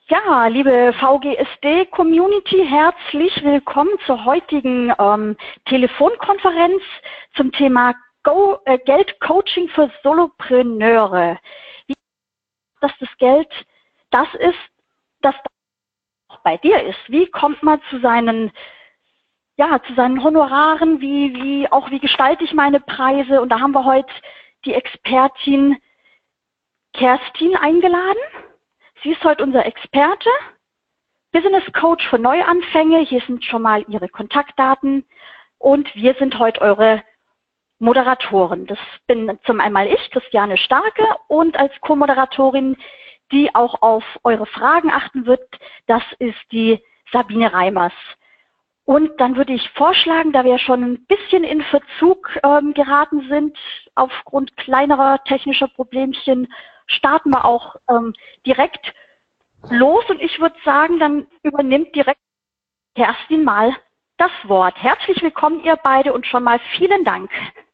Ja, liebe VGSD-Community, herzlich willkommen zur heutigen Telefonkonferenz zum Thema Geldcoaching für Solopreneure. Wie das Geld das ist, das auch bei dir ist. Wie kommt man zu seinen Honoraren? Wie gestalte ich meine Preise? Und da haben wir heute die Expertin Kerstin eingeladen. Sie ist heute unser Experte, Business Coach für Neuanfänge. Hier sind schon mal Ihre Kontaktdaten und wir sind heute eure Moderatoren. Das bin zum einmal ich, Christiane Starke, und als Co-Moderatorin, die auch auf eure Fragen achten wird, das ist die Sabine Reimers. Und dann würde ich vorschlagen, da wir schon ein bisschen in Verzug geraten sind, aufgrund kleinerer technischer Problemchen, starten wir auch direkt los. Und ich würde sagen, dann übernimmt direkt Kerstin mal das Wort. Herzlich willkommen, ihr beide, und schon mal vielen Dank.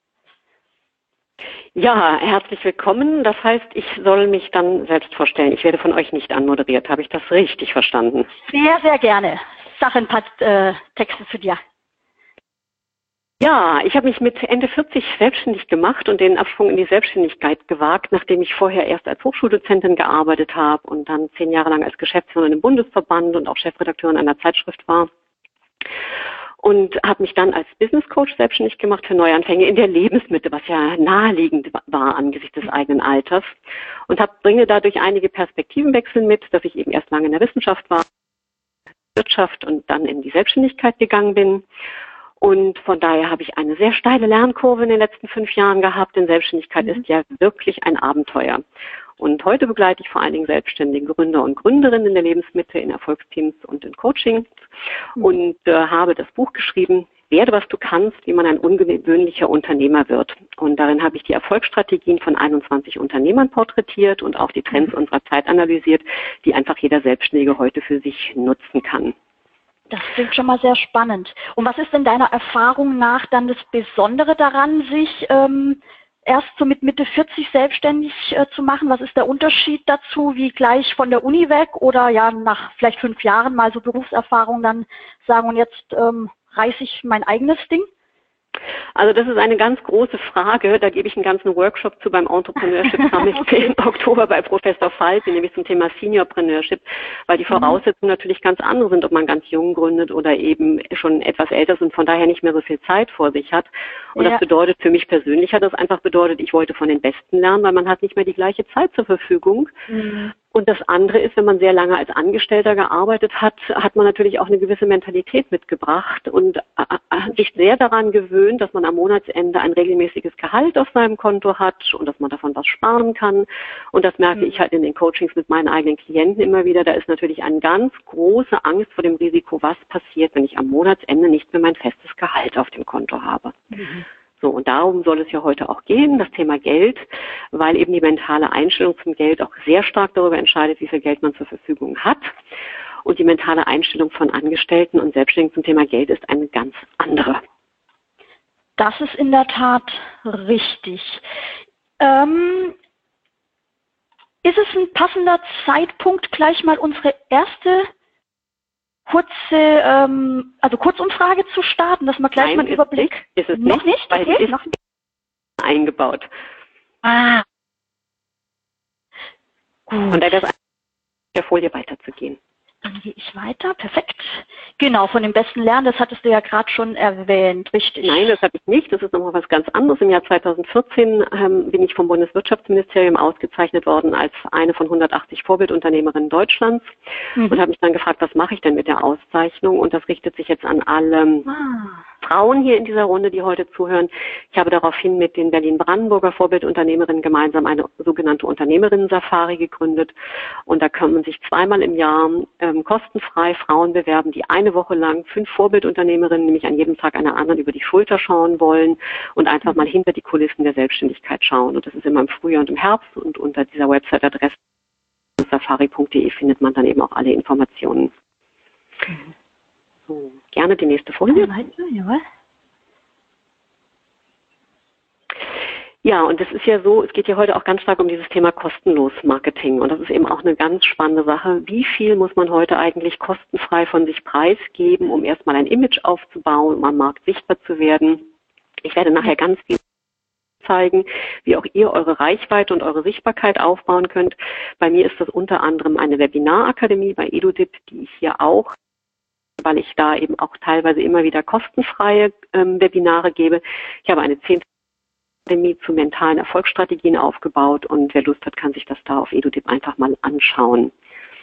Ja, herzlich willkommen. Das heißt, ich soll mich dann selbst vorstellen. Ich werde von euch nicht anmoderiert. Habe ich das richtig verstanden? Sehr, sehr gerne. Sag ein paar Texte zu dir. Ja, ich habe mich mit Ende 40 selbstständig gemacht und den Absprung in die Selbstständigkeit gewagt, nachdem ich vorher erst als Hochschuldozentin gearbeitet habe und dann 10 Jahre lang als Geschäftsführerin im Bundesverband und auch Chefredakteurin einer Zeitschrift war. Und habe mich dann als Business Coach selbstständig gemacht für Neuanfänge in der Lebensmitte, was ja naheliegend war angesichts des eigenen Alters. Und bringe dadurch einige Perspektivenwechsel mit, dass ich eben erst lange in der Wissenschaft war, Wirtschaft und dann in die Selbstständigkeit gegangen bin. Und von daher habe ich eine sehr steile Lernkurve in den letzten 5 Jahren gehabt, denn Selbstständigkeit ist ja wirklich ein Abenteuer. Und heute begleite ich vor allen Dingen selbstständige Gründer und Gründerinnen in der Lebensmitte, in Erfolgsteams und in Coachings und habe das Buch geschrieben, Werde, was du kannst, wie man ein ungewöhnlicher Unternehmer wird. Und darin habe ich die Erfolgsstrategien von 21 Unternehmern porträtiert und auch die Trends unserer Zeit analysiert, die einfach jeder Selbstständige heute für sich nutzen kann. Das klingt schon mal sehr spannend. Und was ist denn deiner Erfahrung nach dann das Besondere daran, sich erst so mit Mitte 40 selbstständig zu machen? Was ist der Unterschied dazu, wie gleich von der Uni weg oder ja nach vielleicht 5 Jahren mal so Berufserfahrung dann sagen, und jetzt reiße ich mein eigenes Ding? Also das ist eine ganz große Frage. Da gebe ich einen ganzen Workshop zu beim Entrepreneurship Summit im Oktober bei Professor Falti, nämlich zum Thema Seniorpreneurship, weil die Voraussetzungen natürlich ganz andere sind, ob man ganz jung gründet oder eben schon etwas älter ist und von daher nicht mehr so viel Zeit vor sich hat. Und das bedeutet für mich persönlich, hat das einfach bedeutet, ich wollte von den Besten lernen, weil man hat nicht mehr die gleiche Zeit zur Verfügung. Und das andere ist, wenn man sehr lange als Angestellter gearbeitet hat, hat man natürlich auch eine gewisse Mentalität mitgebracht und sich sehr daran gewöhnt, dass man am Monatsende ein regelmäßiges Gehalt auf seinem Konto hat und dass man davon was sparen kann. Und das merke ich halt in den Coachings mit meinen eigenen Klienten immer wieder. Da ist natürlich eine ganz große Angst vor dem Risiko, was passiert, wenn ich am Monatsende nicht mehr mein festes Gehalt auf dem Konto habe. So, und darum soll es ja heute auch gehen, das Thema Geld, weil eben die mentale Einstellung zum Geld auch sehr stark darüber entscheidet, wie viel Geld man zur Verfügung hat. Und die mentale Einstellung von Angestellten und Selbstständigen zum Thema Geld ist eine ganz andere. Das ist in der Tat richtig. Ist es ein passender Zeitpunkt, gleich mal unsere erste Kurzumfrage zu starten, dass man gleich mal einen Überblick... Ist es noch nicht? Weil Okay, es ist eingebaut. Gut. Und da das der Folie weiterzugehen. Dann gehe ich weiter. Perfekt. Genau, von dem besten Lernen, das hattest du ja gerade schon erwähnt, richtig? Nein, das habe ich nicht. Das ist nochmal was ganz anderes. Im Jahr 2014 bin ich vom Bundeswirtschaftsministerium ausgezeichnet worden als eine von 180 Vorbildunternehmerinnen Deutschlands und habe mich dann gefragt, was mache ich denn mit der Auszeichnung? Und das richtet sich jetzt an alle Frauen hier in dieser Runde, die heute zuhören. Ich habe daraufhin mit den Berlin-Brandenburger Vorbildunternehmerinnen gemeinsam eine sogenannte Unternehmerinnen-Safari gegründet. Und da kann man sich 2-mal im Jahr kostenfrei Frauen bewerben, die eine Woche lang 5 Vorbildunternehmerinnen, nämlich an jedem Tag einer anderen, über die Schulter schauen wollen und einfach mal hinter die Kulissen der Selbstständigkeit schauen. Und das ist immer im Frühjahr und im Herbst und unter dieser Website-Adresse safari.de findet man dann eben auch alle Informationen. So, gerne die nächste Folie. Jawohl. Ja, und es ist ja so, es geht ja heute auch ganz stark um dieses Thema kostenlos Marketing. Und das ist eben auch eine ganz spannende Sache. Wie viel muss man heute eigentlich kostenfrei von sich preisgeben, um erstmal ein Image aufzubauen, um am Markt sichtbar zu werden? Ich werde nachher ganz viel zeigen, wie auch ihr eure Reichweite und eure Sichtbarkeit aufbauen könnt. Bei mir ist das unter anderem eine Webinarakademie bei EduDip, die ich hier auch, weil ich da eben auch teilweise immer wieder kostenfreie Webinare gebe. Ich habe eine 10 Akademie zu mentalen Erfolgsstrategien aufgebaut und wer Lust hat, kann sich das da auf EduDip einfach mal anschauen.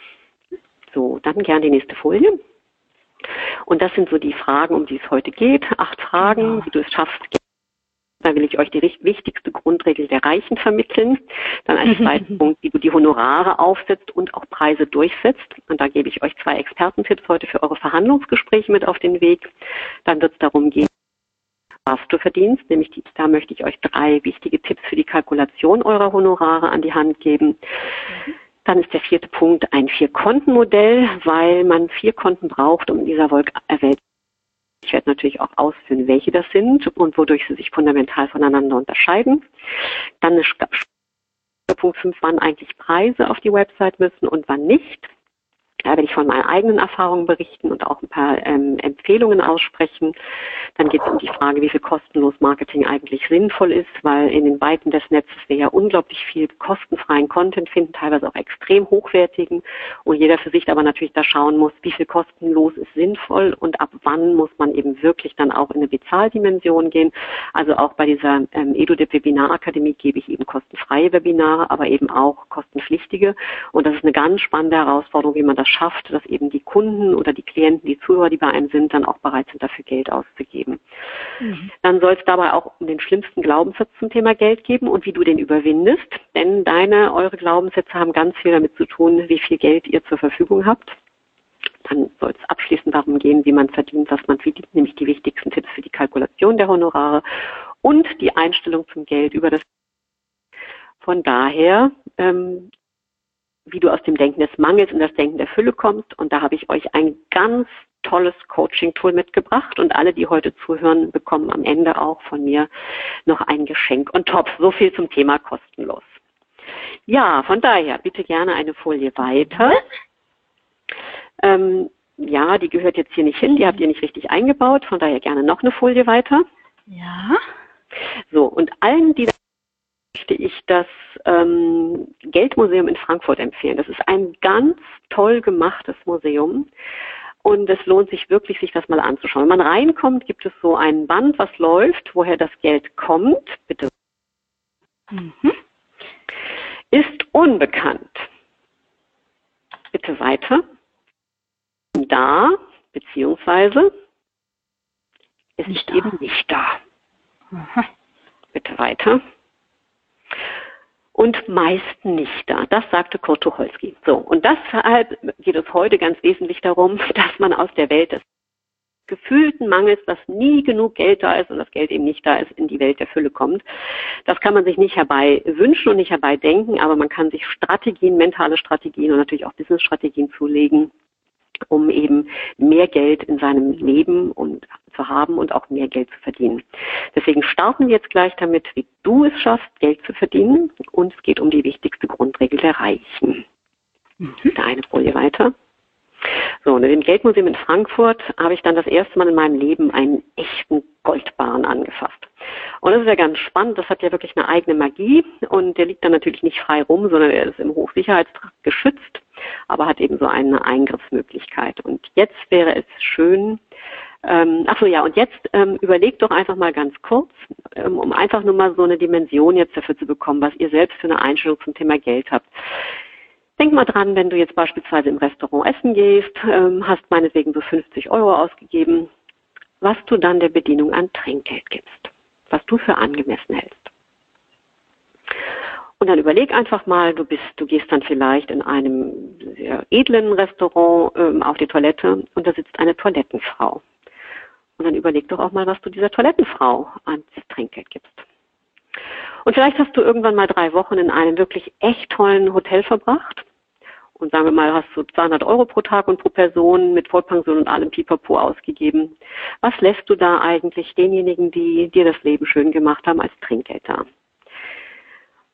So, dann gerne die nächste Folie. Und das sind so die Fragen, um die es heute geht. 8 Fragen, wie du es schaffst. Da will ich euch die wichtigste Grundregel der Reichen vermitteln. Dann als zweiten Punkt, wie du die Honorare aufsetzt und auch Preise durchsetzt. Und da gebe ich euch 2 Expertentipps heute für eure Verhandlungsgespräche mit auf den Weg. Dann wird es darum gehen, was du verdienst, nämlich da möchte ich euch 3 wichtige Tipps für die Kalkulation eurer Honorare an die Hand geben. Dann ist der 4. Punkt ein 4-Konten-Modell, weil man 4 Konten braucht, um in dieser Welt. Ich werde natürlich auch ausführen, welche das sind und wodurch sie sich fundamental voneinander unterscheiden. Dann ist Punkt 5, wann eigentlich Preise auf die Website müssen und wann nicht. Da werde ich von meinen eigenen Erfahrungen berichten und auch ein paar Empfehlungen aussprechen. Dann geht es um die Frage, wie viel kostenlos Marketing eigentlich sinnvoll ist, weil in den Weiten des Netzes wir ja unglaublich viel kostenfreien Content finden, teilweise auch extrem hochwertigen und jeder für sich aber natürlich da schauen muss, wie viel kostenlos ist sinnvoll und ab wann muss man eben wirklich dann auch in eine Bezahldimension gehen. Also auch bei dieser EduDip Webinarakademie gebe ich eben kostenfreie Webinare, aber eben auch kostenpflichtige und das ist eine ganz spannende Herausforderung, wie man das schafft, dass eben die Kunden oder die Klienten, die Zuhörer, die bei einem sind, dann auch bereit sind, dafür Geld auszugeben. Dann soll es dabei auch um den schlimmsten Glaubenssatz zum Thema Geld geben und wie du den überwindest, denn eure Glaubenssätze haben ganz viel damit zu tun, wie viel Geld ihr zur Verfügung habt. Dann soll es abschließend darum gehen, wie man verdient, was man verdient, nämlich die wichtigsten Tipps für die Kalkulation der Honorare und die Einstellung zum Geld über das. Von daher, wie du aus dem Denken des Mangels in das Denken der Fülle kommst. Und da habe ich euch ein ganz tolles Coaching-Tool mitgebracht. Und alle, die heute zuhören, bekommen am Ende auch von mir noch ein Geschenk on top. So viel zum Thema kostenlos. Ja, von daher, bitte gerne eine Folie weiter. Ja, die gehört jetzt hier nicht hin. Die habt ihr nicht richtig eingebaut. Von daher gerne noch eine Folie weiter. Ja. So, und allen, die möchte ich das Geldmuseum in Frankfurt empfehlen. Das ist ein ganz toll gemachtes Museum und es lohnt sich wirklich, sich das mal anzuschauen. Wenn man reinkommt, gibt es so ein Band, was läuft, woher das Geld kommt. Bitte. Ist unbekannt. Bitte weiter. Da, beziehungsweise ist nicht eben nicht da. Bitte weiter. Und meist nicht da. Das sagte Kurt Tucholsky. So, und deshalb geht es heute ganz wesentlich darum, dass man aus der Welt des gefühlten Mangels, dass nie genug Geld da ist und das Geld eben nicht da ist, in die Welt der Fülle kommt. Das kann man sich nicht herbei wünschen und nicht herbei denken, aber man kann sich Strategien, mentale Strategien und natürlich auch Business-Strategien zulegen, um eben mehr Geld in seinem Leben zu haben und auch mehr Geld zu verdienen. Deswegen starten wir jetzt gleich damit, wie du es schaffst, Geld zu verdienen. Und es geht um die wichtigste Grundregel der Reichen. Da eine Folie weiter. So, und im Geldmuseum in Frankfurt habe ich dann das erste Mal in meinem Leben einen echten Goldbarren angefasst. Und das ist ja ganz spannend, das hat ja wirklich eine eigene Magie und der liegt dann natürlich nicht frei rum, sondern er ist im Hochsicherheitstrakt geschützt, aber hat eben so eine Eingriffsmöglichkeit. Und jetzt wäre es schön, überlegt doch einfach mal ganz kurz, um einfach nur mal so eine Dimension jetzt dafür zu bekommen, was ihr selbst für eine Einstellung zum Thema Geld habt. Denk mal dran, wenn du jetzt beispielsweise im Restaurant essen gehst, hast meinetwegen so 50 € ausgegeben, was du dann der Bedienung an Trinkgeld gibst, was du für angemessen hältst. Und dann überleg einfach mal, du gehst dann vielleicht in einem sehr edlen Restaurant auf die Toilette und da sitzt eine Toilettenfrau. Und dann überleg doch auch mal, was du dieser Toilettenfrau an Trinkgeld gibst. Und vielleicht hast du irgendwann mal 3 Wochen in einem wirklich echt tollen Hotel verbracht. Und sagen wir mal, hast du 200 € pro Tag und pro Person mit Vollpension und allem Pipapo ausgegeben. Was lässt du da eigentlich denjenigen, die dir das Leben schön gemacht haben, als Trinkgeld da?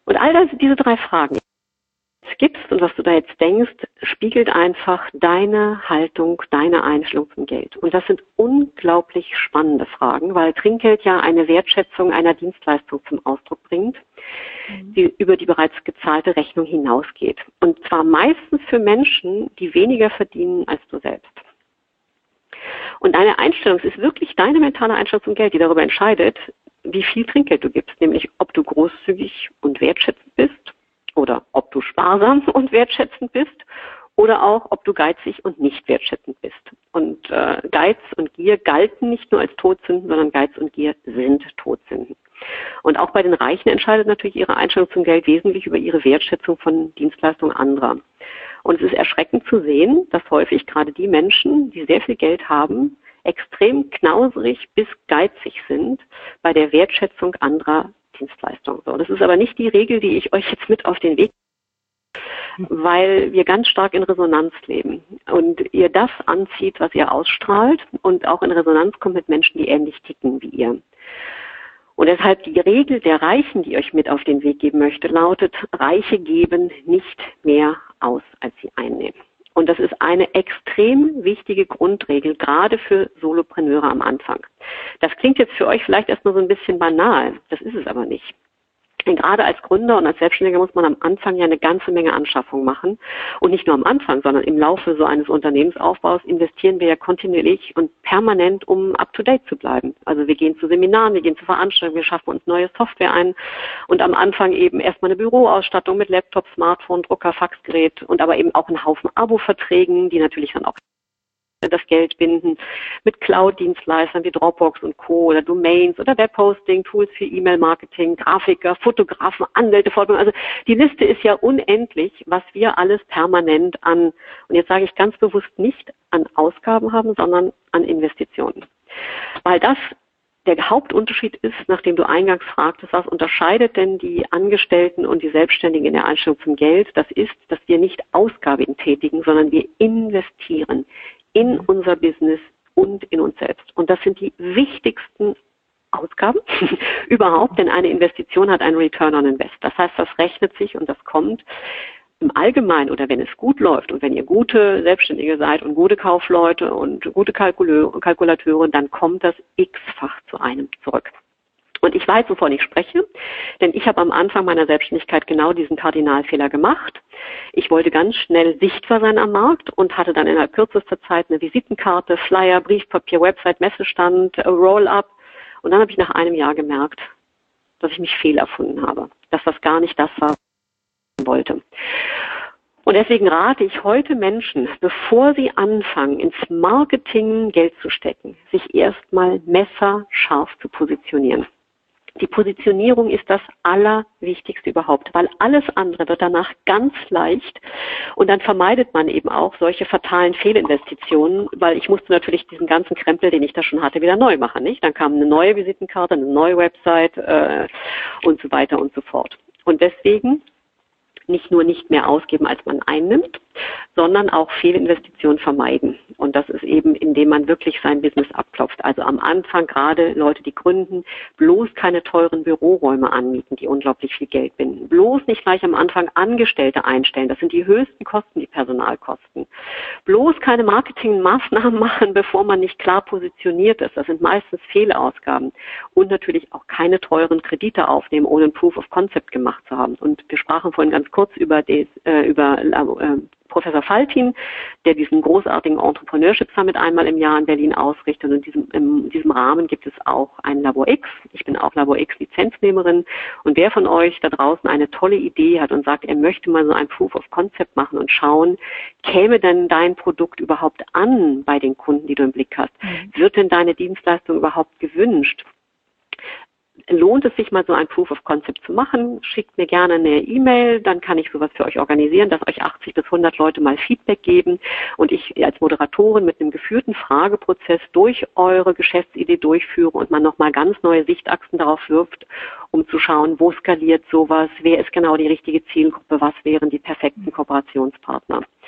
Und diese 3 Fragen, gibst und was du da jetzt denkst, spiegelt einfach deine Haltung, deine Einstellung zum Geld. Und das sind unglaublich spannende Fragen, weil Trinkgeld ja eine Wertschätzung einer Dienstleistung zum Ausdruck bringt, die über die bereits gezahlte Rechnung hinausgeht. Und zwar meistens für Menschen, die weniger verdienen als du selbst. Und deine Einstellung, es ist wirklich deine mentale Einstellung zum Geld, die darüber entscheidet, wie viel Trinkgeld du gibst, nämlich ob du großzügig und wertschätzend bist, oder ob du sparsam und wertschätzend bist oder auch, ob du geizig und nicht wertschätzend bist. Und Geiz und Gier galten nicht nur als Todsünden, sondern Geiz und Gier sind Todsünden. Und auch bei den Reichen entscheidet natürlich ihre Einstellung zum Geld wesentlich über ihre Wertschätzung von Dienstleistungen anderer. Und es ist erschreckend zu sehen, dass häufig gerade die Menschen, die sehr viel Geld haben, extrem knauserig bis geizig sind bei der Wertschätzung anderer Dienstleistung. So, das ist aber nicht die Regel, die ich euch jetzt mit auf den Weg gebe, weil wir ganz stark in Resonanz leben und ihr das anzieht, was ihr ausstrahlt und auch in Resonanz kommt mit Menschen, die ähnlich ticken wie ihr. Und deshalb die Regel der Reichen, die ich euch mit auf den Weg geben möchte, lautet, Reiche geben nicht mehr aus, als sie einnehmen. Und das ist eine extrem wichtige Grundregel, gerade für Solopreneure am Anfang. Das klingt jetzt für euch vielleicht erstmal so ein bisschen banal, das ist es aber nicht. Denn gerade als Gründer und als Selbstständiger muss man am Anfang ja eine ganze Menge Anschaffung machen. Und nicht nur am Anfang, sondern im Laufe so eines Unternehmensaufbaus investieren wir ja kontinuierlich und permanent, um up-to-date zu bleiben. Also wir gehen zu Seminaren, wir gehen zu Veranstaltungen, wir schaffen uns neue Software ein und am Anfang eben erstmal eine Büroausstattung mit Laptop, Smartphone, Drucker, Faxgerät und aber eben auch einen Haufen Abo-Verträgen, die natürlich dann auch das Geld binden, mit Cloud-Dienstleistern wie Dropbox und Co. oder Domains oder Webhosting, Tools für E-Mail-Marketing, Grafiker, Fotografen, Anwälte, Fortbildung. Also die Liste ist ja unendlich, was wir alles permanent an, und jetzt sage ich ganz bewusst nicht an Ausgaben haben, sondern an Investitionen. Weil das der Hauptunterschied ist, nachdem du eingangs fragtest, was unterscheidet denn die Angestellten und die Selbstständigen in der Einstellung zum Geld? Das ist, dass wir nicht Ausgaben tätigen, sondern wir investieren in unser Business und in uns selbst. Und das sind die wichtigsten Ausgaben überhaupt, denn eine Investition hat einen Return on Invest. Das heißt, das rechnet sich und das kommt im Allgemeinen oder wenn es gut läuft und wenn ihr gute Selbstständige seid und gute Kaufleute und gute Kalkulateure, dann kommt das x-fach zu einem zurück. Und ich weiß, wovon ich spreche, denn ich habe am Anfang meiner Selbstständigkeit genau diesen Kardinalfehler gemacht. Ich wollte ganz schnell sichtbar sein am Markt und hatte dann innerhalb kürzester Zeit eine Visitenkarte, Flyer, Briefpapier, Website, Messestand, Roll-up. Und dann habe ich nach einem Jahr gemerkt, dass ich mich fehlerfunden habe, dass das gar nicht das war, was ich wollte. Und deswegen rate ich heute Menschen, bevor sie anfangen, ins Marketing Geld zu stecken, sich erstmal messerscharf zu positionieren. Die Positionierung ist das Allerwichtigste überhaupt, weil alles andere wird danach ganz leicht und dann vermeidet man eben auch solche fatalen Fehlinvestitionen, weil ich musste natürlich diesen ganzen Krempel, den ich da schon hatte, wieder neu machen, nicht? Dann kam eine neue Visitenkarte, eine neue Website und so weiter und so fort. Und deswegen nicht nur nicht mehr ausgeben, als man einnimmt, sondern auch Fehlinvestitionen vermeiden. Und das ist eben, indem man wirklich sein Business abklopft. Also am Anfang gerade Leute, die gründen, bloß keine teuren Büroräume anmieten, die unglaublich viel Geld binden. Bloß nicht gleich am Anfang Angestellte einstellen. Das sind die höchsten Kosten, die Personalkosten. Bloß keine Marketingmaßnahmen machen, bevor man nicht klar positioniert ist. Das sind meistens Fehlausgaben. Und natürlich auch keine teuren Kredite aufnehmen, ohne ein Proof of Concept gemacht zu haben. Und wir sprachen vorhin ganz kurz über Professor Faltin, der diesen großartigen Entrepreneurship Summit einmal im Jahr in Berlin ausrichtet. Und in diesem Rahmen gibt es auch ein Labor X. Ich bin auch Labor X Lizenznehmerin. Und wer von euch da draußen eine tolle Idee hat und sagt, er möchte mal so ein Proof of Concept machen und schauen, käme denn dein Produkt überhaupt an bei den Kunden, die du im Blick hast? Wird denn deine Dienstleistung überhaupt gewünscht? Lohnt es sich mal so ein Proof of Concept zu machen? Schickt mir gerne eine E-Mail, dann kann ich sowas für euch organisieren, dass euch 80 bis 100 Leute mal Feedback geben und ich als Moderatorin mit einem geführten Frageprozess durch eure Geschäftsidee durchführe und man nochmal ganz neue Sichtachsen darauf wirft, um zu schauen, wo skaliert sowas, wer ist genau die richtige Zielgruppe, was wären die perfekten Kooperationspartner.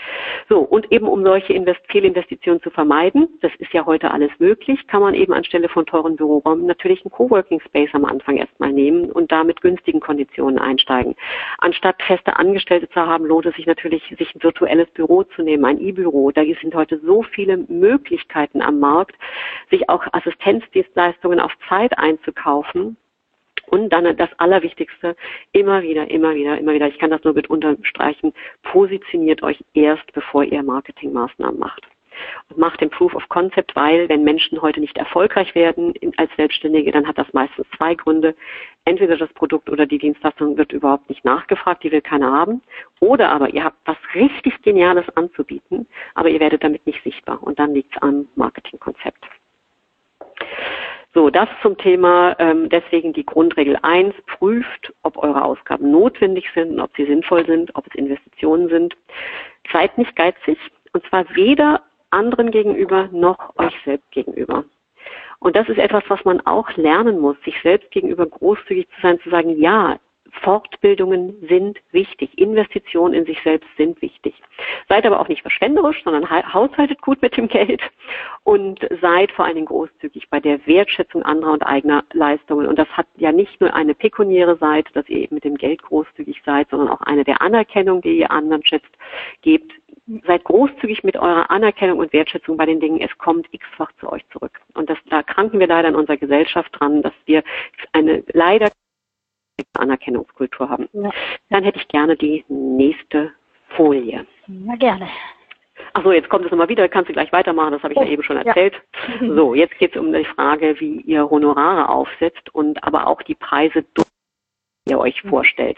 So, und eben um solche Fehlinvestitionen zu vermeiden, das ist ja heute alles möglich, kann man eben anstelle von teuren Büroräumen natürlich einen Coworking Space am Anfang erstmal nehmen und da mit günstigen Konditionen einsteigen. Anstatt feste Angestellte zu haben, lohnt es sich natürlich, sich ein virtuelles Büro zu nehmen, ein E-Büro. Da sind heute so viele Möglichkeiten am Markt, sich auch Assistenzdienstleistungen auf Zeit einzukaufen. Und dann das Allerwichtigste, immer wieder, ich kann das nur mit unterstreichen, positioniert euch erst, bevor ihr Marketingmaßnahmen macht. Und macht den Proof of Concept, weil wenn Menschen heute nicht erfolgreich werden als Selbstständige, dann hat das meistens zwei Gründe. Entweder das Produkt oder die Dienstleistung wird überhaupt nicht nachgefragt, die will keiner haben. Oder aber ihr habt was richtig Geniales anzubieten, aber ihr werdet damit nicht sichtbar. Und dann liegt es am Marketingkonzept. So, das zum Thema, deswegen die Grundregel 1, prüft, ob eure Ausgaben notwendig sind und ob sie sinnvoll sind, ob es Investitionen sind. Seid nicht geizig, und zwar weder anderen gegenüber noch euch selbst gegenüber. Und das ist etwas, was man auch lernen muss, sich selbst gegenüber großzügig zu sein, zu sagen, ja, Fortbildungen sind wichtig, Investitionen in sich selbst sind wichtig. Seid aber auch nicht verschwenderisch, sondern haushaltet gut mit dem Geld und seid vor allen Dingen großzügig bei der Wertschätzung anderer und eigener Leistungen. Und das hat ja nicht nur eine pekuniäre Seite, dass ihr eben mit dem Geld großzügig seid, sondern auch eine der Anerkennung, die ihr anderen schätzt, gebt. Seid großzügig mit eurer Anerkennung und Wertschätzung bei den Dingen. Es kommt x-fach zu euch zurück. Und da kranken wir leider in unserer Gesellschaft dran, dass wir eine leider Anerkennungskultur haben. Ja. Dann hätte ich gerne die nächste Folie. Ja, gerne. Achso, jetzt kommt es nochmal wieder, kannst du gleich weitermachen, das habe ich ja eben schon erzählt. Ja. So, jetzt geht es um die Frage, wie ihr Honorare aufsetzt und aber auch die Preise, die ihr euch vorstellt.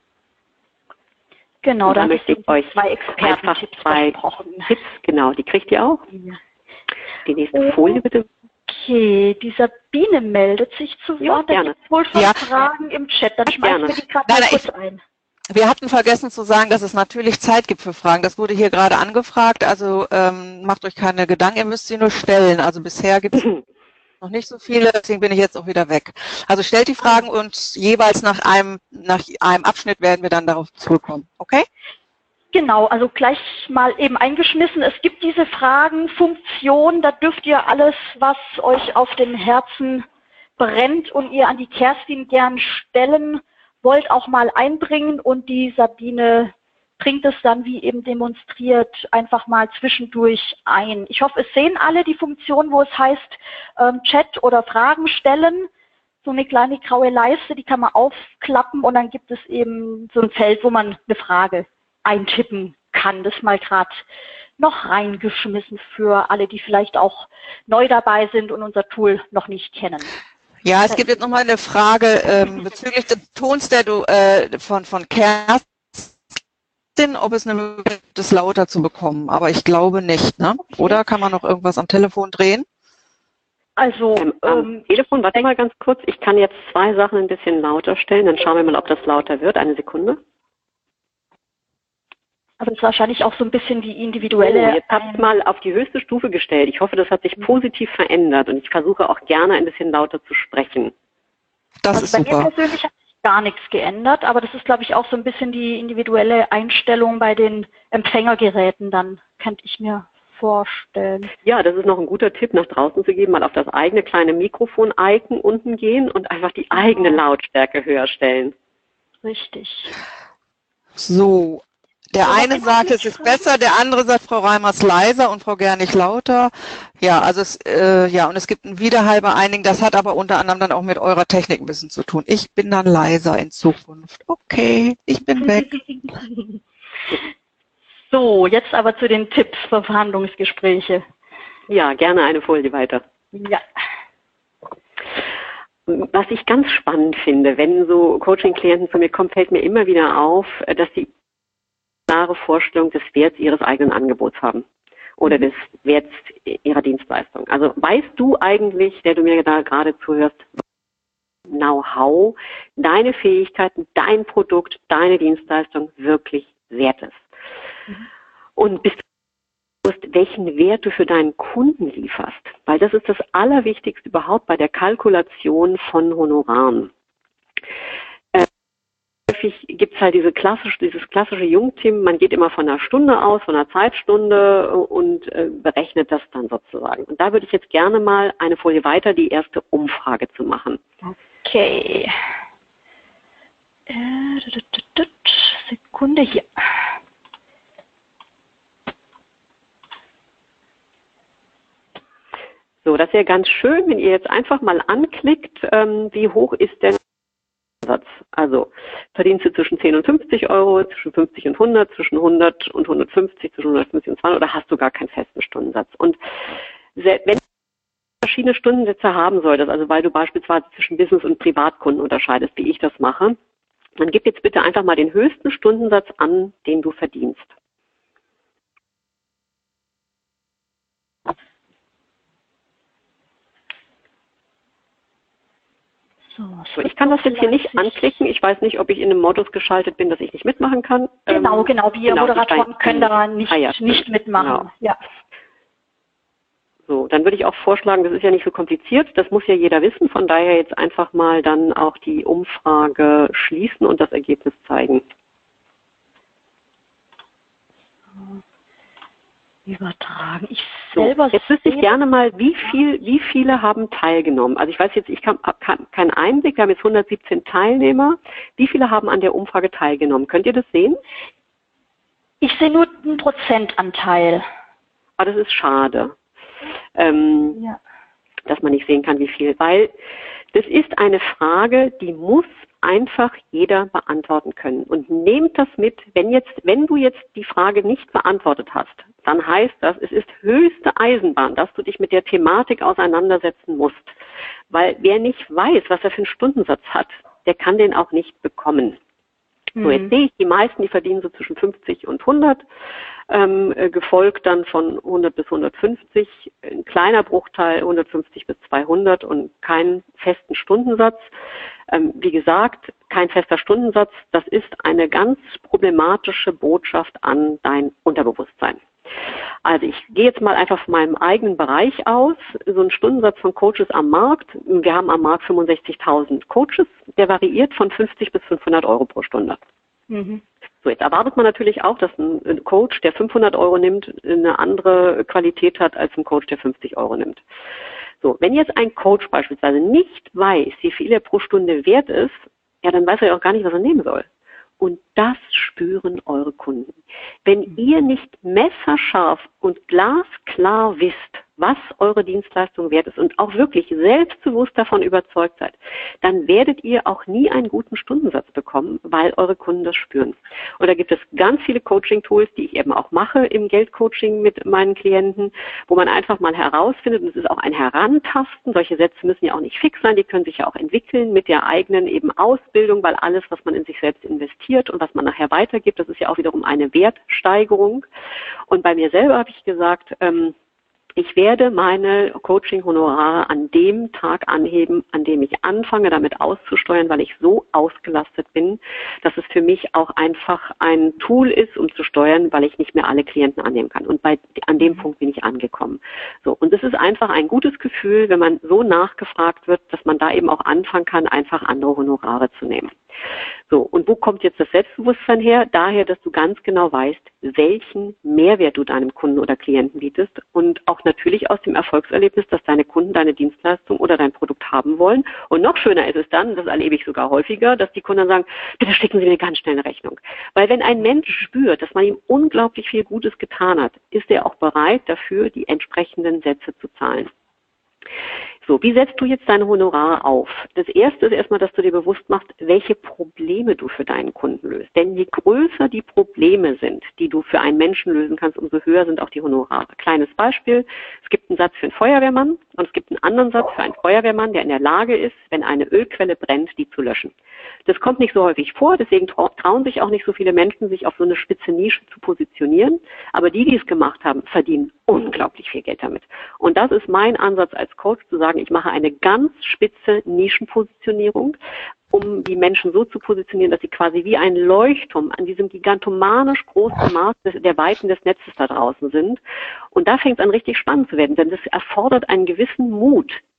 Genau, da möchte ich euch zwei Experten-Tipps versprochen. Tipps, genau, die kriegt ihr auch. Ja. Die nächste Folie bitte. Okay, die Sabine meldet sich zu Wort. Ja, da gibt wohl schon Fragen im Chat. Dann schmeißen wir die gerade mal kurz ein. Wir hatten vergessen zu sagen, dass es natürlich Zeit gibt für Fragen. Das wurde hier gerade angefragt. Also macht euch keine Gedanken, ihr müsst sie nur stellen. Also bisher gibt es noch nicht so viele, deswegen bin ich jetzt auch wieder weg. Also stellt die Fragen und jeweils nach einem Abschnitt werden wir dann darauf zurückkommen. Okay? Genau, also gleich mal eben eingeschmissen. Es gibt diese Fragenfunktion, da dürft ihr alles, was euch auf dem Herzen brennt und ihr an die Kerstin gern stellen wollt, auch mal einbringen und die Sabine bringt es dann, wie eben demonstriert, einfach mal zwischendurch ein. Ich hoffe, es sehen alle die Funktion, wo es heißt Chat oder Fragen stellen. So eine kleine graue Leiste, die kann man aufklappen und dann gibt es eben so ein Feld, wo man eine Frage eintippen kann. Das mal gerade noch reingeschmissen für alle, die vielleicht auch neu dabei sind und unser Tool noch nicht kennen. Ja, es gibt jetzt nochmal eine Frage bezüglich des Tons, der du von Kerstin, ob es eine Möglichkeit ist, das lauter zu bekommen. Aber ich glaube nicht, ne? Okay. Oder kann man noch irgendwas am Telefon drehen? Also am Telefon, warte mal ganz kurz. Ich kann jetzt zwei Sachen ein bisschen lauter stellen. Dann schauen wir mal, ob das lauter wird. Eine Sekunde. Aber das ist wahrscheinlich auch so ein bisschen die individuelle... Jetzt habt ihr mal auf die höchste Stufe gestellt. Ich hoffe, das hat sich positiv verändert und ich versuche auch gerne ein bisschen lauter zu sprechen. Das ist super. Bei mir persönlich hat sich gar nichts geändert, aber das ist, glaube ich, auch so ein bisschen die individuelle Einstellung bei den Empfängergeräten dann, könnte ich mir vorstellen. Ja, das ist noch ein guter Tipp, nach draußen zu geben, mal auf das eigene kleine Mikrofon-Icon unten gehen und einfach die eigene Lautstärke höher stellen. Richtig. So. Der eine sagt, es ist besser, der andere sagt, Frau Reimers leiser und Frau Gernig lauter. Ja, also und es gibt ein Widerhall bei einigen, das hat aber unter anderem dann auch mit eurer Technik ein bisschen zu tun. Ich bin dann leiser in Zukunft. Okay, ich bin weg. So, jetzt aber zu den Tipps für Verhandlungsgespräche. Ja, gerne eine Folie weiter. Ja. Was ich ganz spannend finde, wenn so Coaching-Klienten zu mir kommen, fällt mir immer wieder auf, dass sie klare Vorstellung des Werts ihres eigenen Angebots haben oder des Werts ihrer Dienstleistung. Also weißt du eigentlich, der du mir da gerade zuhörst, Know-how, deine Fähigkeiten, dein Produkt, deine Dienstleistung wirklich wert ist? Und bist du bewusst, welchen Wert du für deinen Kunden lieferst? Weil das ist das Allerwichtigste überhaupt bei der Kalkulation von Honoraren. häufig gibt es halt dieses klassische Jungteam, man geht immer von einer Stunde aus, von einer Zeitstunde und berechnet das dann sozusagen. Und da würde ich jetzt gerne mal eine Folie weiter die erste Umfrage zu machen. Okay. Sekunde hier. So, das wäre ganz schön, wenn ihr jetzt einfach mal anklickt, wie hoch ist denn der Satz? Also verdienst du zwischen 10 und 50 Euro, zwischen 50 und 100, zwischen 100 und 150, zwischen 150 und 200 oder hast du gar keinen festen Stundensatz? Und wenn du verschiedene Stundensätze haben solltest, also weil du beispielsweise zwischen Business- und Privatkunden unterscheidest, wie ich das mache, dann gib jetzt bitte einfach mal den höchsten Stundensatz an, den du verdienst. So, ich kann das jetzt hier nicht anklicken. Ich weiß nicht, ob ich in einem Modus geschaltet bin, dass ich nicht mitmachen kann. Genau. Wir Moderatoren können daran nicht mitmachen. Genau. Ja. So, dann würde ich auch vorschlagen, das ist ja nicht so kompliziert, das muss ja jeder wissen, von daher jetzt einfach mal dann auch die Umfrage schließen und das Ergebnis zeigen. Übertragen. Ich selber jetzt wüsste ich gerne mal, wie viele haben teilgenommen. Also ich weiß jetzt, ich habe keinen Einblick, wir haben jetzt 117 Teilnehmer. Wie viele haben an der Umfrage teilgenommen? Könnt ihr das sehen? Ich sehe nur einen Prozentanteil. Ah, das ist schade, dass man nicht sehen kann, wie viel. Weil das ist eine Frage, die muss einfach jeder beantworten können. Und nehmt das mit, wenn du jetzt die Frage nicht beantwortet hast, dann heißt das, es ist höchste Eisenbahn, dass du dich mit der Thematik auseinandersetzen musst. Weil wer nicht weiß, was er für einen Stundensatz hat, der kann den auch nicht bekommen. So, jetzt sehe ich, die meisten, die verdienen so zwischen 50 und 100, gefolgt dann von 100 bis 150, ein kleiner Bruchteil 150 bis 200 und keinen festen Stundensatz. Wie gesagt, kein fester Stundensatz, das ist eine ganz problematische Botschaft an dein Unterbewusstsein. Also ich gehe jetzt mal einfach von meinem eigenen Bereich aus. So ein Stundensatz von Coaches am Markt. Wir haben am Markt 65.000 Coaches. Der variiert von 50 bis 500 Euro pro Stunde. So, jetzt erwartet man natürlich auch, dass ein Coach, der 500 Euro nimmt, eine andere Qualität hat als ein Coach, der 50 Euro nimmt. So, wenn jetzt ein Coach beispielsweise nicht weiß, wie viel er pro Stunde wert ist, ja, dann weiß er ja auch gar nicht, was er nehmen soll. Und das spüren eure Kunden. Wenn ihr nicht messerscharf und glasklar wisst, was eure Dienstleistung wert ist und auch wirklich selbstbewusst davon überzeugt seid, dann werdet ihr auch nie einen guten Stundensatz bekommen, weil eure Kunden das spüren. Und da gibt es ganz viele Coaching-Tools, die ich eben auch mache im Geldcoaching mit meinen Klienten, wo man einfach mal herausfindet, und es ist auch ein Herantasten, solche Sätze müssen ja auch nicht fix sein, die können sich ja auch entwickeln mit der eigenen eben Ausbildung, weil alles, was man in sich selbst investiert und was man nachher weitergibt, das ist ja auch wiederum eine Wertsteigerung. Und bei mir selber habe ich gesagt, ich werde meine Coaching-Honorare an dem Tag anheben, an dem ich anfange, damit auszusteuern, weil ich so ausgelastet bin, dass es für mich auch einfach ein Tool ist, um zu steuern, weil ich nicht mehr alle Klienten annehmen kann. Und an dem Punkt bin ich angekommen. So, und es ist einfach ein gutes Gefühl, wenn man so nachgefragt wird, dass man da eben auch anfangen kann, einfach andere Honorare zu nehmen. So, und wo kommt jetzt das Selbstbewusstsein her? Daher, dass du ganz genau weißt, welchen Mehrwert du deinem Kunden oder Klienten bietest und auch natürlich aus dem Erfolgserlebnis, dass deine Kunden deine Dienstleistung oder dein Produkt haben wollen. Und noch schöner ist es dann, das erlebe ich sogar häufiger, dass die Kunden dann sagen, bitte schicken Sie mir ganz schnell eine Rechnung. Weil wenn ein Mensch spürt, dass man ihm unglaublich viel Gutes getan hat, ist er auch bereit dafür, die entsprechenden Sätze zu zahlen. So, wie setzt du jetzt deine Honorare auf? Das erste ist erstmal, dass du dir bewusst machst, welche Probleme du für deinen Kunden löst. Denn je größer die Probleme sind, die du für einen Menschen lösen kannst, umso höher sind auch die Honorare. Kleines Beispiel, es gibt einen Satz für einen Feuerwehrmann und es gibt einen anderen Satz für einen Feuerwehrmann, der in der Lage ist, wenn eine Ölquelle brennt, die zu löschen. Das kommt nicht so häufig vor, deswegen trauen sich auch nicht so viele Menschen, sich auf so eine spitze Nische zu positionieren. Aber die es gemacht haben, verdienen unglaublich viel Geld damit. Und das ist mein Ansatz als Coach, zu sagen, ich mache eine ganz spitze Nischenpositionierung, um die Menschen so zu positionieren, dass sie quasi wie ein Leuchtturm an diesem gigantomanisch großen Maß der Weiten des Netzes da draußen sind. Und da fängt es an, richtig spannend zu werden, denn das erfordert einen gewissen Mut,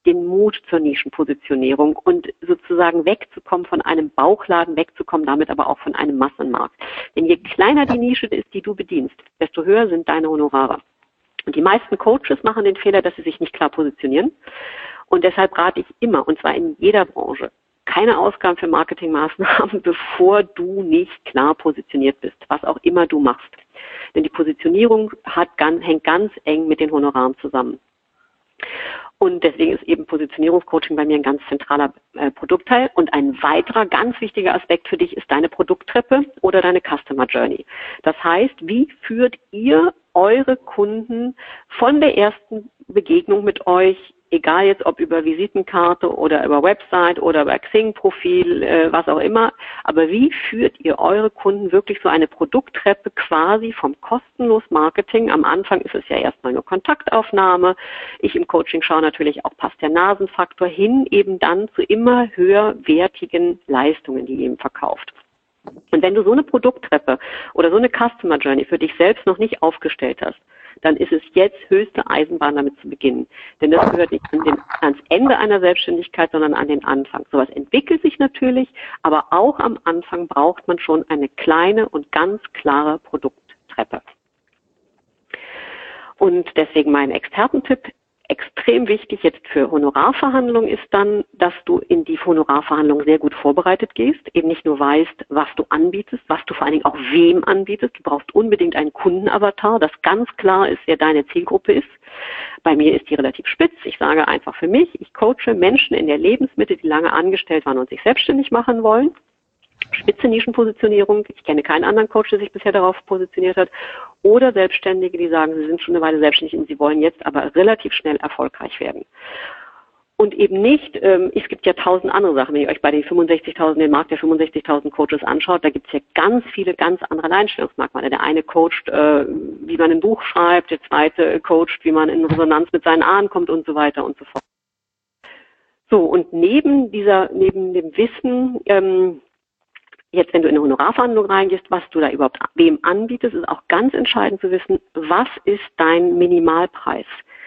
den Mut zur Nischenpositionierung und sozusagen wegzukommen von einem Bauchladen, wegzukommen damit aber auch von einem Massenmarkt. Denn je kleiner die Nische ist, die du bedienst, desto höher sind deine Honorare. Und die meisten Coaches machen den Fehler, dass sie sich nicht klar positionieren. Und deshalb rate ich immer, und zwar in jeder Branche, keine Ausgaben für Marketingmaßnahmen, bevor du nicht klar positioniert bist, was auch immer du machst. Denn die Positionierung hängt ganz eng mit den Honoraren zusammen. Und deswegen ist eben Positionierungscoaching bei mir ein ganz zentraler Produktteil. Und ein weiterer ganz wichtiger Aspekt für dich ist deine Produkttreppe oder deine Customer Journey. Das heißt, wie führt ihr eure Kunden von der ersten Begegnung mit euch, egal jetzt ob über Visitenkarte oder über Website oder über Xing-Profil, was auch immer, aber wie führt ihr eure Kunden wirklich so eine Produkttreppe quasi vom kostenlos Marketing? Am Anfang ist es ja erstmal nur Kontaktaufnahme. Ich im Coaching schaue natürlich auch, passt der Nasenfaktor hin, eben dann zu immer höherwertigen Leistungen, die ihr eben verkauft. Und wenn du so eine Produkttreppe oder so eine Customer Journey für dich selbst noch nicht aufgestellt hast, dann ist es jetzt höchste Eisenbahn, damit zu beginnen. Denn das gehört nicht ans Ende einer Selbstständigkeit, sondern an den Anfang. Sowas entwickelt sich natürlich, aber auch am Anfang braucht man schon eine kleine und ganz klare Produkttreppe. Und deswegen mein Expertentipp, extrem wichtig jetzt für Honorarverhandlungen ist dann, dass du in die Honorarverhandlungen sehr gut vorbereitet gehst, eben nicht nur weißt, was du anbietest, was du vor allen Dingen auch wem anbietest. Du brauchst unbedingt einen Kundenavatar, das ganz klar ist, wer deine Zielgruppe ist. Bei mir ist die relativ spitz. Ich sage einfach für mich, ich coache Menschen in der Lebensmitte, die lange angestellt waren und sich selbstständig machen wollen. Spitze Nischenpositionierung. Ich kenne keinen anderen Coach, der sich bisher darauf positioniert hat. Oder Selbstständige, die sagen, sie sind schon eine Weile selbstständig und sie wollen jetzt aber relativ schnell erfolgreich werden. Und eben nicht, es gibt ja 1000 andere Sachen, wenn ihr euch bei den 65.000, den Markt der 65.000 Coaches anschaut, da gibt es ja ganz viele, ganz andere Alleinstellungsmerkmale. Der eine coacht, wie man ein Buch schreibt, der zweite coacht, wie man in Resonanz mit seinen Ahnen kommt und so weiter und so fort. So, und neben dem Wissen, jetzt, wenn du in eine Honorarverhandlung reingehst, was du da überhaupt wem anbietest, ist auch ganz entscheidend zu wissen, was ist dein Minimalpreis?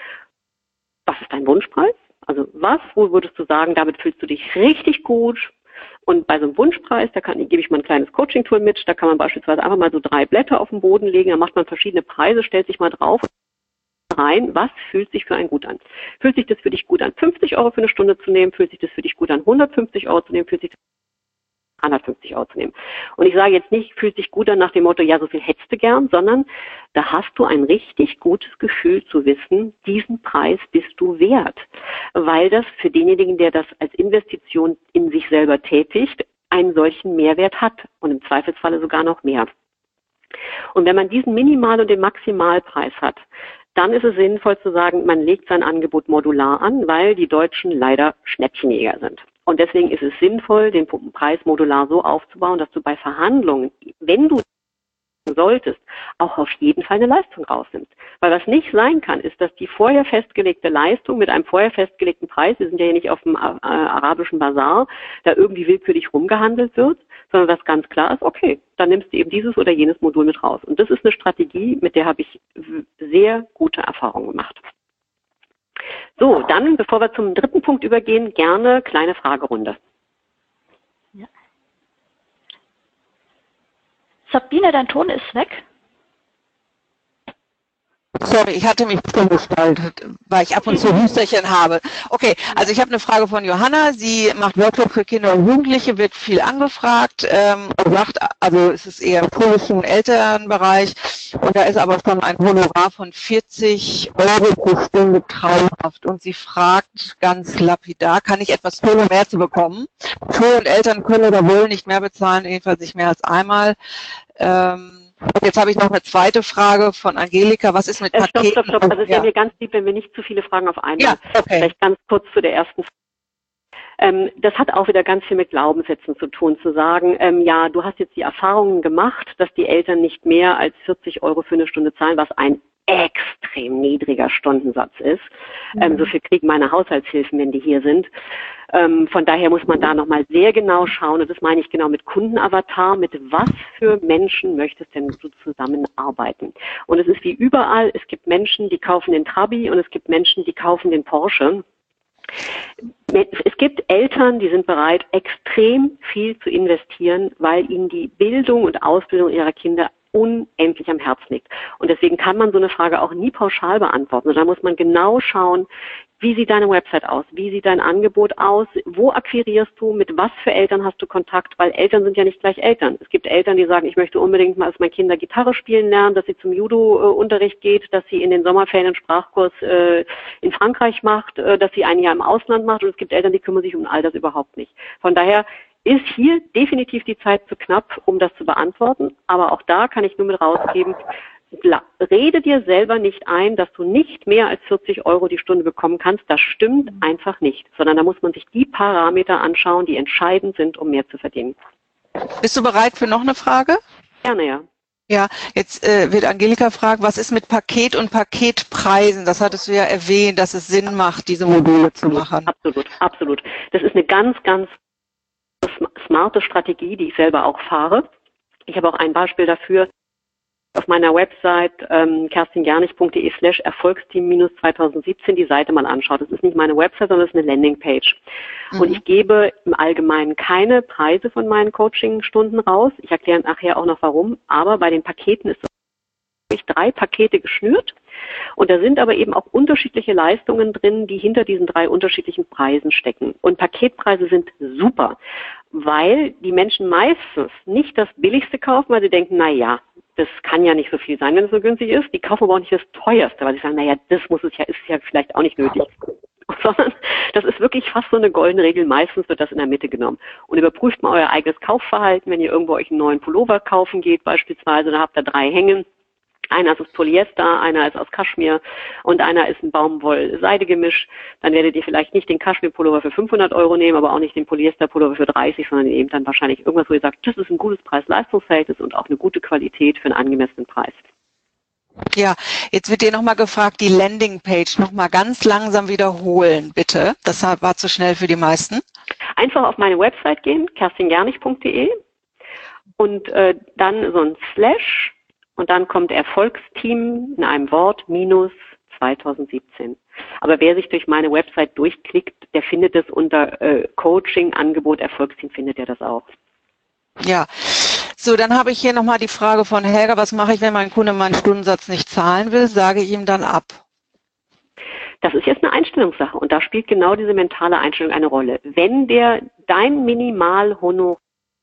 Was ist dein Wunschpreis? Also wo würdest du sagen, damit fühlst du dich richtig gut? Und bei so einem Wunschpreis, gebe ich mal ein kleines Coaching-Tool mit, da kann man beispielsweise einfach mal so 3 Blätter auf den Boden legen, da macht man verschiedene Preise, stellt sich mal drauf rein, was fühlt sich für einen gut an? Fühlt sich das für dich gut an, 50 Euro für eine Stunde zu nehmen? Fühlt sich das für dich gut an, 150 Euro zu nehmen? Fühlt sich das 150 Euro zu nehmen. Und ich sage jetzt nicht, fühlt sich gut an nach dem Motto, ja, so viel hättest du gern, sondern da hast du ein richtig gutes Gefühl zu wissen, diesen Preis bist du wert. Weil das für denjenigen, der das als Investition in sich selber tätigt, einen solchen Mehrwert hat und im Zweifelsfalle sogar noch mehr. Und wenn man diesen Minimal- und den Maximalpreis hat, dann ist es sinnvoll zu sagen, man legt sein Angebot modular an, weil die Deutschen leider Schnäppchenjäger sind. Und deswegen ist es sinnvoll, den Preis modular so aufzubauen, dass du bei Verhandlungen, wenn du solltest, auch auf jeden Fall eine Leistung rausnimmst. Weil was nicht sein kann, ist, dass die vorher festgelegte Leistung mit einem vorher festgelegten Preis, wir sind ja hier nicht auf dem arabischen Bazar, da irgendwie willkürlich rumgehandelt wird, sondern was ganz klar ist, okay, dann nimmst du eben dieses oder jenes Modul mit raus. Und das ist eine Strategie, mit der habe ich sehr gute Erfahrungen gemacht. So, dann, bevor wir zum dritten Punkt übergehen, gerne kleine Fragerunde. Ja. Sabine, dein Ton ist weg. Sorry, ich hatte mich umgestaltet, weil ich ab und zu Hüsterchen habe. Okay, also ich habe eine Frage von Johanna. Sie macht Workshop für Kinder und Jugendliche, wird viel angefragt und sagt, also es ist eher im polischen Elternbereich und da ist aber schon ein Honorar von 40 Euro pro Stunde traumhaft. Und sie fragt ganz lapidar, kann ich etwas tun, um mehr zu bekommen? Schulen und Eltern können oder wollen nicht mehr bezahlen, jedenfalls nicht mehr als einmal. Und jetzt habe ich noch eine zweite Frage von Angelika. Was ist mit Paketen? Stopp. Also es wäre mir ganz lieb, wenn wir nicht zu viele Fragen auf einmal. Ja, okay. Vielleicht ganz kurz zu der ersten Frage. Das hat auch wieder ganz viel mit Glaubenssätzen zu tun, zu sagen, ja, du hast jetzt die Erfahrungen gemacht, dass die Eltern nicht mehr als 40 Euro für eine Stunde zahlen, was ein extrem niedriger Stundensatz ist. So viel kriegen meine Haushaltshilfen, wenn die hier sind. Von daher muss man da nochmal sehr genau schauen, und das meine ich genau mit Kundenavatar, mit was für Menschen möchtest denn du zusammenarbeiten? Und es ist wie überall, es gibt Menschen, die kaufen den Trabi und es gibt Menschen, die kaufen den Porsche. Es gibt Eltern, die sind bereit, extrem viel zu investieren, weil ihnen die Bildung und Ausbildung ihrer Kinder unendlich am Herzen liegt. Und deswegen kann man so eine Frage auch nie pauschal beantworten. Da muss man genau schauen, wie sieht deine Website aus? Wie sieht dein Angebot aus? Wo akquirierst du? Mit was für Eltern hast du Kontakt? Weil Eltern sind ja nicht gleich Eltern. Es gibt Eltern, die sagen, ich möchte unbedingt mal, dass meine Kinder Gitarre spielen lernen, dass sie zum Judo-Unterricht geht, dass sie in den Sommerferien einen Sprachkurs in Frankreich macht, dass sie ein Jahr im Ausland macht. Und es gibt Eltern, die kümmern sich um all das überhaupt nicht. Von daher ist hier definitiv die Zeit zu knapp, um das zu beantworten. Aber auch da kann ich nur mit rausgeben, rede dir selber nicht ein, dass du nicht mehr als 40 € die Stunde bekommen kannst. Das stimmt einfach nicht, sondern da muss man sich die Parameter anschauen, die entscheidend sind, um mehr zu verdienen. Bist du bereit für noch eine Frage? Gerne, ja. Ja, jetzt wird Angelika fragen, was ist mit Paket und Paketpreisen? Das hattest du ja erwähnt, dass es Sinn macht, diese Module zu machen. Absolut, absolut. Das ist eine ganz, ganz smarte Strategie, die ich selber auch fahre. Ich habe auch ein Beispiel dafür. Auf meiner Website kerstinjarnich.de/Erfolgsteam-2017 die Seite mal anschaut. Das ist nicht meine Website, sondern das ist eine Landingpage. Und ich gebe im Allgemeinen keine Preise von meinen Coaching-Stunden raus. Ich erkläre nachher auch noch warum. Aber bei den Paketen ist es 3 Pakete geschnürt. Und da sind aber eben auch unterschiedliche Leistungen drin, die hinter diesen 3 unterschiedlichen Preisen stecken. Und Paketpreise sind super, weil die Menschen meistens nicht das Billigste kaufen, weil sie denken, na ja, das kann ja nicht so viel sein, wenn es so günstig ist. Die kaufen aber auch nicht das Teuerste, weil sie sagen, na ja, das muss es ja, ist ja vielleicht auch nicht nötig. Sondern das ist wirklich fast so eine goldene Regel. Meistens wird das in der Mitte genommen. Und überprüft mal euer eigenes Kaufverhalten, wenn ihr irgendwo euch einen neuen Pullover kaufen geht beispielsweise, dann habt ihr 3 hängen. Einer ist aus Polyester, einer ist aus Kaschmir und einer ist ein Baumwoll-Seide-Gemisch. Dann werdet ihr vielleicht nicht den Kaschmir-Pullover für 500 € nehmen, aber auch nicht den Polyester-Pullover für 30, sondern eben dann wahrscheinlich irgendwas, wo ihr sagt, das ist ein gutes Preis-Leistungs-Verhältnis und auch eine gute Qualität für einen angemessenen Preis. Ja, jetzt wird dir nochmal gefragt, die Landingpage nochmal ganz langsam wiederholen, bitte. Das war zu schnell für die meisten. Einfach auf meine Website gehen, kerstinjarnich.de und dann so ein Slash. Und dann kommt Erfolgsteam in einem Wort minus 2017. Aber wer sich durch meine Website durchklickt, der findet es unter Coaching, Angebot, Erfolgsteam, findet er das auch. Ja, so dann habe ich hier nochmal die Frage von Helga, was mache ich, wenn mein Kunde meinen Stundensatz nicht zahlen will, sage ich ihm dann ab? Das ist jetzt eine Einstellungssache und da spielt genau diese mentale Einstellung eine Rolle. Wenn der dein Minimalhonorar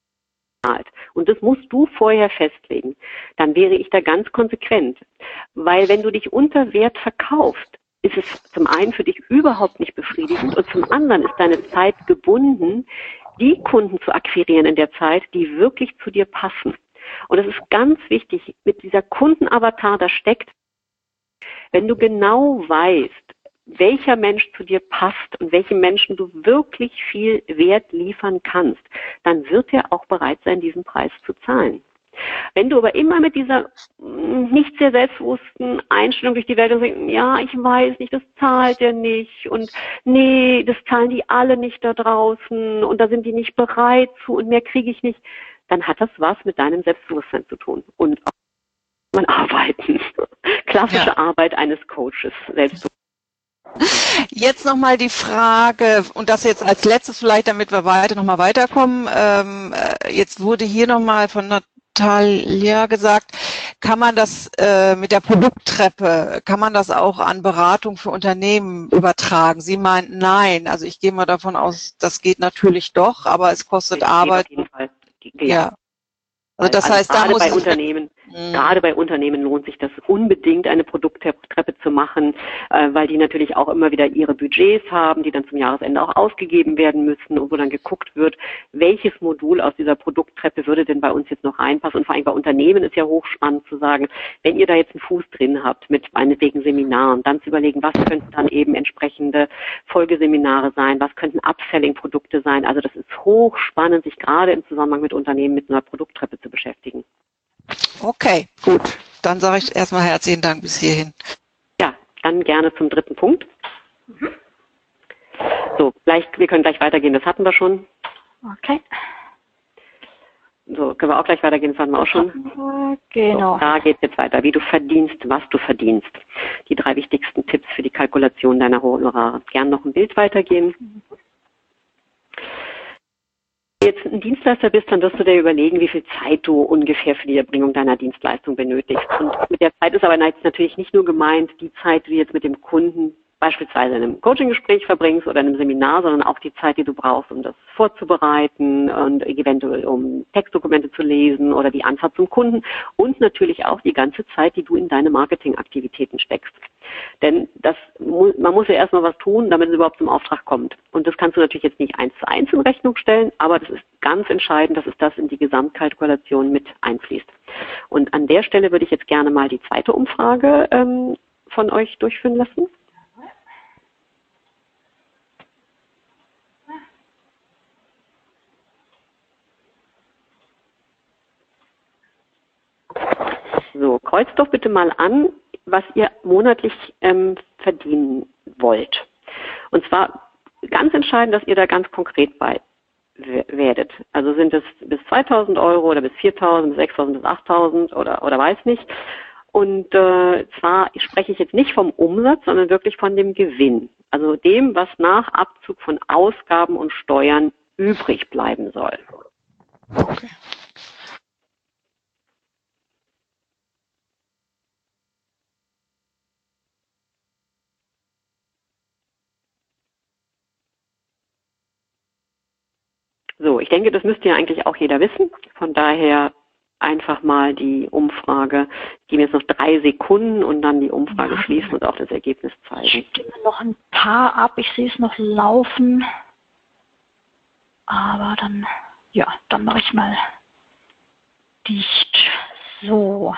und das musst du vorher festlegen, dann wäre ich da ganz konsequent. Weil wenn du dich unter Wert verkaufst, ist es zum einen für dich überhaupt nicht befriedigend und zum anderen ist deine Zeit gebunden, die Kunden zu akquirieren in der Zeit, die wirklich zu dir passen. Und es ist ganz wichtig, mit dieser Kundenavatar, da steckt, wenn du genau weißt, welcher Mensch zu dir passt und welchem Menschen du wirklich viel Wert liefern kannst, dann wird er auch bereit sein, diesen Preis zu zahlen. Wenn du aber immer mit dieser nicht sehr selbstbewussten Einstellung durch die Welt und sagst, ja, ich weiß nicht, das zahlt er nicht und nee, das zahlen die alle nicht da draußen und da sind die nicht bereit zu und mehr kriege ich nicht, dann hat das was mit deinem Selbstbewusstsein zu tun und auch man arbeiten. Klassische Arbeit eines Coaches, Selbstbewusstsein. Jetzt nochmal die Frage, und das jetzt als letztes vielleicht, damit wir nochmal weiterkommen. Jetzt wurde hier nochmal von Natalia gesagt, kann man das mit der Produkttreppe, kann man das auch an Beratung für Unternehmen übertragen? Sie meint nein. Also ich gehe mal davon aus, das geht natürlich doch, aber es kostet Arbeit. Auf jeden Fall. Ja. Also das heißt, da muss gerade bei Unternehmen lohnt sich das unbedingt, eine Produkttreppe zu machen, weil die natürlich auch immer wieder ihre Budgets haben, die dann zum Jahresende auch ausgegeben werden müssen und wo dann geguckt wird, welches Modul aus dieser Produkttreppe würde denn bei uns jetzt noch reinpassen. Und vor allem bei Unternehmen ist ja hochspannend zu sagen, wenn ihr da jetzt einen Fuß drin habt mit meinetwegen Seminaren, dann zu überlegen, was könnten dann eben entsprechende Folgeseminare sein, was könnten Upselling-Produkte sein. Also das ist hochspannend, sich gerade im Zusammenhang mit Unternehmen mit einer Produkttreppe zu beschäftigen. Okay, gut. Dann sage ich erstmal herzlichen Dank bis hierhin. Ja, dann gerne zum 3. Punkt. So, wir können gleich weitergehen, das hatten wir schon. Okay. So, können wir auch gleich weitergehen, das hatten wir auch schon. Genau. So, da geht es jetzt weiter. Wie du verdienst, was du verdienst. Die 3 wichtigsten Tipps für die Kalkulation deiner Honorare. Gern noch ein Bild weitergehen. Wenn du jetzt ein Dienstleister bist, dann wirst du dir überlegen, wie viel Zeit du ungefähr für die Erbringung deiner Dienstleistung benötigst. Und mit der Zeit ist aber jetzt natürlich nicht nur gemeint, die Zeit, die du jetzt mit dem Kunden beispielsweise in einem Coaching-Gespräch verbringst oder in einem Seminar, sondern auch die Zeit, die du brauchst, um das vorzubereiten und eventuell um Textdokumente zu lesen oder die Anfahrt zum Kunden und natürlich auch die ganze Zeit, die du in deine Marketingaktivitäten steckst. Denn man muss ja erstmal was tun, damit es überhaupt zum Auftrag kommt. Und das kannst du natürlich jetzt nicht 1:1 in Rechnung stellen, aber das ist ganz entscheidend, dass es das in die Gesamtkalkulation mit einfließt. Und an der Stelle würde ich jetzt gerne mal die zweite Umfrage von euch durchführen lassen. So, kreuzt doch bitte mal an, was ihr monatlich verdienen wollt. Und zwar ganz entscheidend, dass ihr da ganz konkret bei werdet. Also sind es bis 2.000 Euro oder bis 4.000, bis 6.000, bis 8.000 oder weiß nicht. Und zwar spreche ich jetzt nicht vom Umsatz, sondern wirklich von dem Gewinn. Also dem, was nach Abzug von Ausgaben und Steuern übrig bleiben soll. Okay. So, ich denke, das müsste ja eigentlich auch jeder wissen. Von daher einfach mal die Umfrage. Ich gebe jetzt noch 3 Sekunden und dann die Umfrage schließen und auch das Ergebnis zeigen. Ich stimme noch ein paar ab. Ich sehe es noch laufen. Aber dann, ja, dann mache ich mal dicht. So.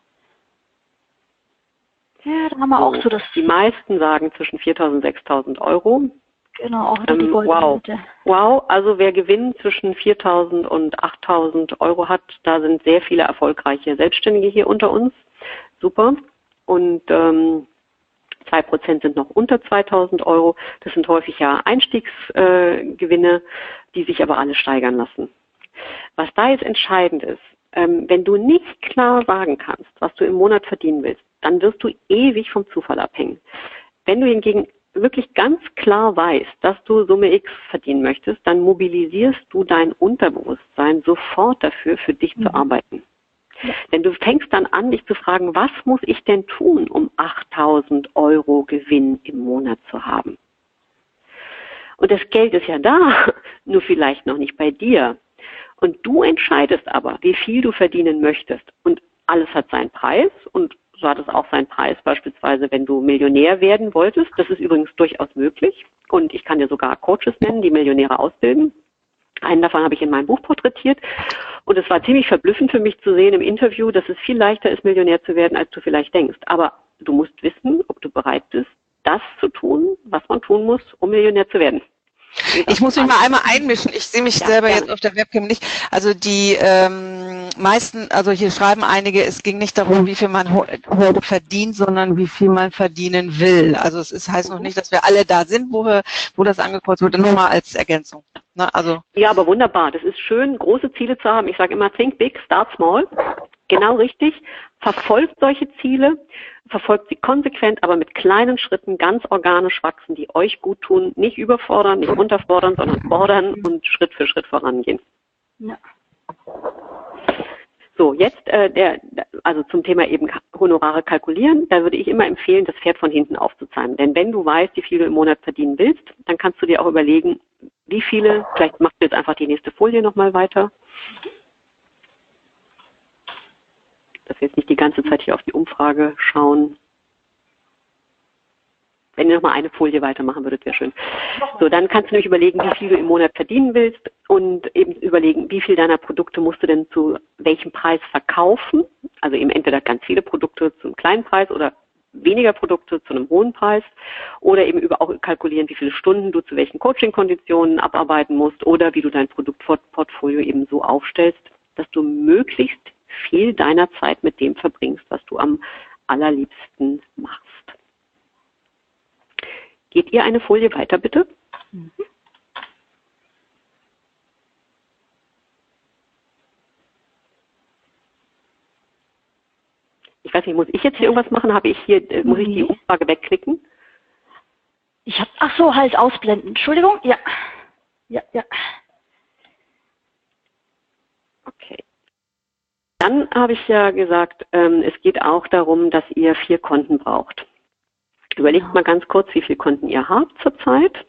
Ja, da haben wir auch so das. Die meisten sagen zwischen 4.000 und 6.000 Euro. Genau, auch wieder die goldene Wow. Mitte. Wow, also wer Gewinn zwischen 4.000 und 8.000 Euro hat, da sind sehr viele erfolgreiche Selbstständige hier unter uns. Super. Und 2% sind noch unter 2.000 Euro. Das sind häufig ja Einstiegsgewinne, die sich aber alle steigern lassen. Was da jetzt entscheidend ist, wenn du nicht klar sagen kannst, was du im Monat verdienen willst, dann wirst du ewig vom Zufall abhängen. Wenn du hingegen wirklich ganz klar weißt, dass du Summe X verdienen möchtest, dann mobilisierst du dein Unterbewusstsein sofort dafür, für dich zu arbeiten. Ja. Denn du fängst dann an, dich zu fragen, was muss ich denn tun, um 8.000 Euro Gewinn im Monat zu haben? Und das Geld ist ja da, nur vielleicht noch nicht bei dir. Und du entscheidest aber, wie viel du verdienen möchtest. Und alles hat seinen Preis und so hat es auch seinen Preis, beispielsweise, wenn du Millionär werden wolltest. Das ist übrigens durchaus möglich. Und ich kann dir sogar Coaches nennen, die Millionäre ausbilden. Einen davon habe ich in meinem Buch porträtiert. Und es war ziemlich verblüffend für mich zu sehen im Interview, dass es viel leichter ist, Millionär zu werden, als du vielleicht denkst. Aber du musst wissen, ob du bereit bist, das zu tun, was man tun muss, um Millionär zu werden. Ich muss mich mal einmal einmischen. Ich sehe mich selber gerne jetzt auf der Webcam nicht. Also die meisten, also hier schreiben einige, es ging nicht darum, wie viel man heute verdient, sondern wie viel man verdienen will. Also es heißt noch nicht, dass wir alle da sind, wo das angekreuzt wurde. Nur mal als Ergänzung. Ne? Also ja, aber wunderbar. Das ist schön, große Ziele zu haben. Ich sage immer, think big, start small. Genau richtig. Verfolgt solche Ziele, verfolgt sie konsequent, aber mit kleinen Schritten ganz organisch wachsen, die euch gut tun, nicht überfordern, nicht unterfordern, sondern fordern und Schritt für Schritt vorangehen. Ja. So, jetzt also zum Thema eben Honorare kalkulieren, da würde ich immer empfehlen, das Pferd von hinten aufzuzäumen. Denn wenn du weißt, wie viel du im Monat verdienen willst, dann kannst du dir auch überlegen, wie viele, vielleicht machst du jetzt einfach die nächste Folie nochmal weiter. Dass wir jetzt nicht die ganze Zeit hier auf die Umfrage schauen. Wenn ihr nochmal eine Folie weitermachen würdet, wäre schön. So, dann kannst du nämlich überlegen, wie viel du im Monat verdienen willst und eben überlegen, wie viel deiner Produkte musst du denn zu welchem Preis verkaufen. Also eben entweder ganz viele Produkte zum kleinen Preis oder weniger Produkte zu einem hohen Preis oder eben auch kalkulieren, wie viele Stunden du zu welchen Coaching-Konditionen abarbeiten musst oder wie du dein Produktportfolio eben so aufstellst, dass du möglichst viel deiner Zeit mit dem verbringst, was du am allerliebsten machst. Geht ihr eine Folie weiter, bitte? Ich weiß nicht, muss ich jetzt hier irgendwas machen? Muss ich die Umfrage wegklicken? Ach so, halt ausblenden. Entschuldigung, ja. Okay. Dann habe ich ja gesagt, es geht auch darum, dass ihr 4 Konten braucht. Überlegt mal ganz kurz, wie viele Konten ihr habt zurzeit.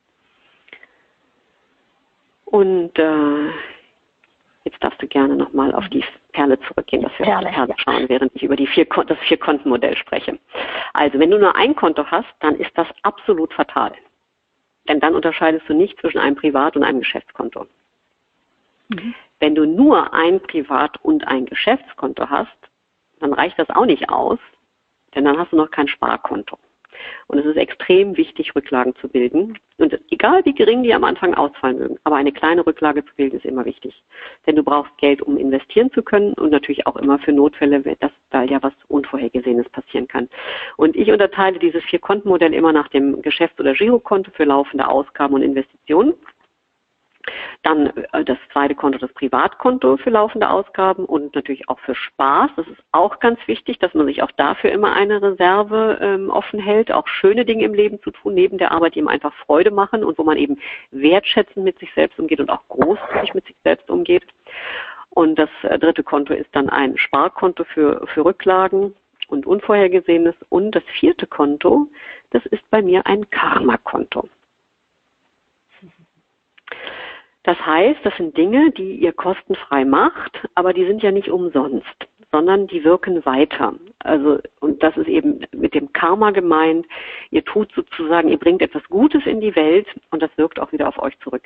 Und jetzt darfst du gerne nochmal auf die Perle zurückgehen, dass wir auf die Perle schauen, während ich über das 4-Konten-Modell spreche. Also, wenn du nur ein Konto hast, dann ist das absolut fatal. Denn dann unterscheidest du nicht zwischen einem Privat- und einem Geschäftskonto. Wenn du nur ein Privat- und ein Geschäftskonto hast, dann reicht das auch nicht aus, denn dann hast du noch kein Sparkonto. Und es ist extrem wichtig, Rücklagen zu bilden. Und egal wie gering die am Anfang ausfallen mögen, aber eine kleine Rücklage zu bilden ist immer wichtig. Denn du brauchst Geld, um investieren zu können und natürlich auch immer für Notfälle, dass da ja was Unvorhergesehenes passieren kann. Und ich unterteile dieses 4-Konten-Modell immer nach dem Geschäfts- oder Girokonto für laufende Ausgaben und Investitionen. Dann das zweite Konto, das Privatkonto für laufende Ausgaben und natürlich auch für Spaß. Das ist auch ganz wichtig, dass man sich auch dafür immer eine Reserve offen hält, auch schöne Dinge im Leben zu tun, neben der Arbeit, die ihm einfach Freude machen und wo man eben wertschätzend mit sich selbst umgeht und auch großzügig mit sich selbst umgeht. Und das dritte Konto ist dann ein Sparkonto für Rücklagen und Unvorhergesehenes. Und das vierte Konto, das ist bei mir ein Karma-Konto. Das heißt, das sind Dinge, die ihr kostenfrei macht, aber die sind ja nicht umsonst, sondern die wirken weiter. Also, und das ist eben mit dem Karma gemeint. Ihr tut sozusagen, ihr bringt etwas Gutes in die Welt und das wirkt auch wieder auf euch zurück.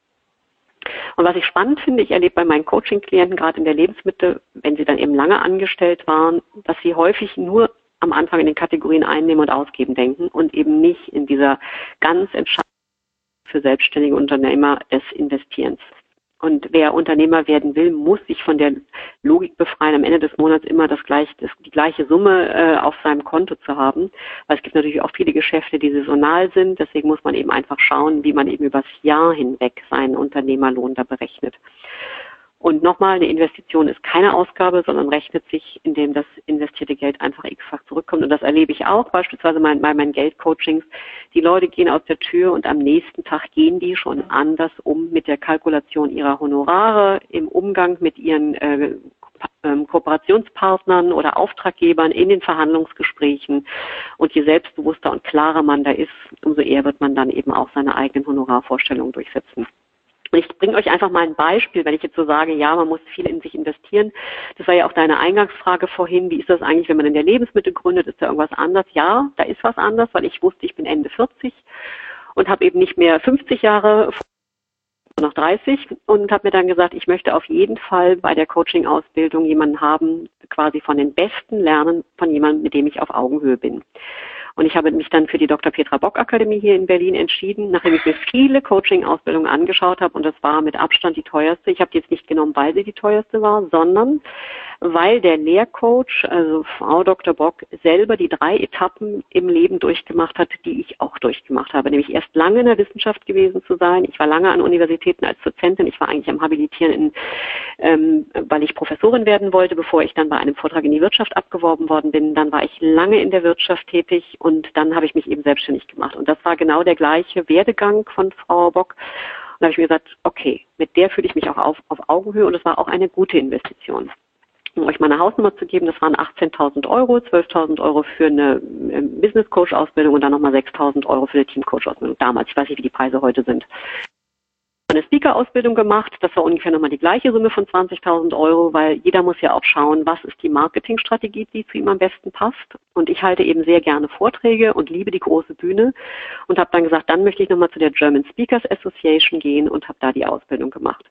Und was ich spannend finde, ich erlebe bei meinen Coaching-Klienten gerade in der Lebensmittel, wenn sie dann eben lange angestellt waren, dass sie häufig nur am Anfang in den Kategorien einnehmen und ausgeben denken und eben nicht in dieser ganz entscheidenden für selbstständige Unternehmer des Investierens. Und wer Unternehmer werden will, muss sich von der Logik befreien, am Ende des Monats immer die gleiche Summe auf seinem Konto zu haben. Weil es gibt natürlich auch viele Geschäfte, die saisonal sind. Deswegen muss man eben einfach schauen, wie man eben übers Jahr hinweg seinen Unternehmerlohn da berechnet. Und nochmal, eine Investition ist keine Ausgabe, sondern rechnet sich, indem das investierte Geld einfach x-fach zurückkommt. Und das erlebe ich auch, beispielsweise bei meinen Geldcoachings. Die Leute gehen aus der Tür und am nächsten Tag gehen die schon anders um mit der Kalkulation ihrer Honorare, im Umgang mit ihren Kooperationspartnern oder Auftraggebern in den Verhandlungsgesprächen. Und je selbstbewusster und klarer man da ist, umso eher wird man dann eben auch seine eigenen Honorarvorstellungen durchsetzen. Ich bringe euch einfach mal ein Beispiel, wenn ich jetzt so sage, ja, man muss viel in sich investieren. Das war ja auch deine Eingangsfrage vorhin. Wie ist das eigentlich, wenn man in der Lebensmittel gründet? Ist da irgendwas anders? Ja, da ist was anders, weil ich wusste, ich bin Ende 40 und habe eben nicht mehr 50 Jahre, noch 30 und habe mir dann gesagt, ich möchte auf jeden Fall bei der Coaching-Ausbildung jemanden haben, quasi von den Besten lernen, von jemandem, mit dem ich auf Augenhöhe bin. Und ich habe mich dann für die Dr. Petra Bock Akademie hier in Berlin entschieden, nachdem ich mir viele Coaching-Ausbildungen angeschaut habe und das war mit Abstand die teuerste. Ich habe die jetzt nicht genommen, weil sie die teuerste war, sondern weil der Lehrcoach, also Frau Dr. Bock, selber die 3 Etappen im Leben durchgemacht hat, die ich auch durchgemacht habe. Nämlich erst lange in der Wissenschaft gewesen zu sein. Ich war lange an Universitäten als Dozentin. Ich war eigentlich am Habilitieren, weil ich Professorin werden wollte, bevor ich dann bei einem Vortrag in die Wirtschaft abgeworben worden bin. Dann war ich lange in der Wirtschaft tätig und dann habe ich mich eben selbstständig gemacht. Und das war genau der gleiche Werdegang von Frau Bock. Und da habe ich mir gesagt, okay, mit der fühle ich mich auch auf Augenhöhe und es war auch eine gute Investition. Um euch mal eine Hausnummer zu geben, das waren 18.000 Euro, 12.000 Euro für eine Business Coach Ausbildung und dann nochmal 6.000 Euro für eine Team Coach Ausbildung damals. Ich weiß nicht, wie die Preise heute sind. Eine Speaker-Ausbildung gemacht, das war ungefähr nochmal die gleiche Summe von 20.000 Euro, weil jeder muss ja auch schauen, was ist die Marketingstrategie, die zu ihm am besten passt. Und ich halte eben sehr gerne Vorträge und liebe die große Bühne und habe dann gesagt, dann möchte ich nochmal zu der German Speakers Association gehen und habe da die Ausbildung gemacht.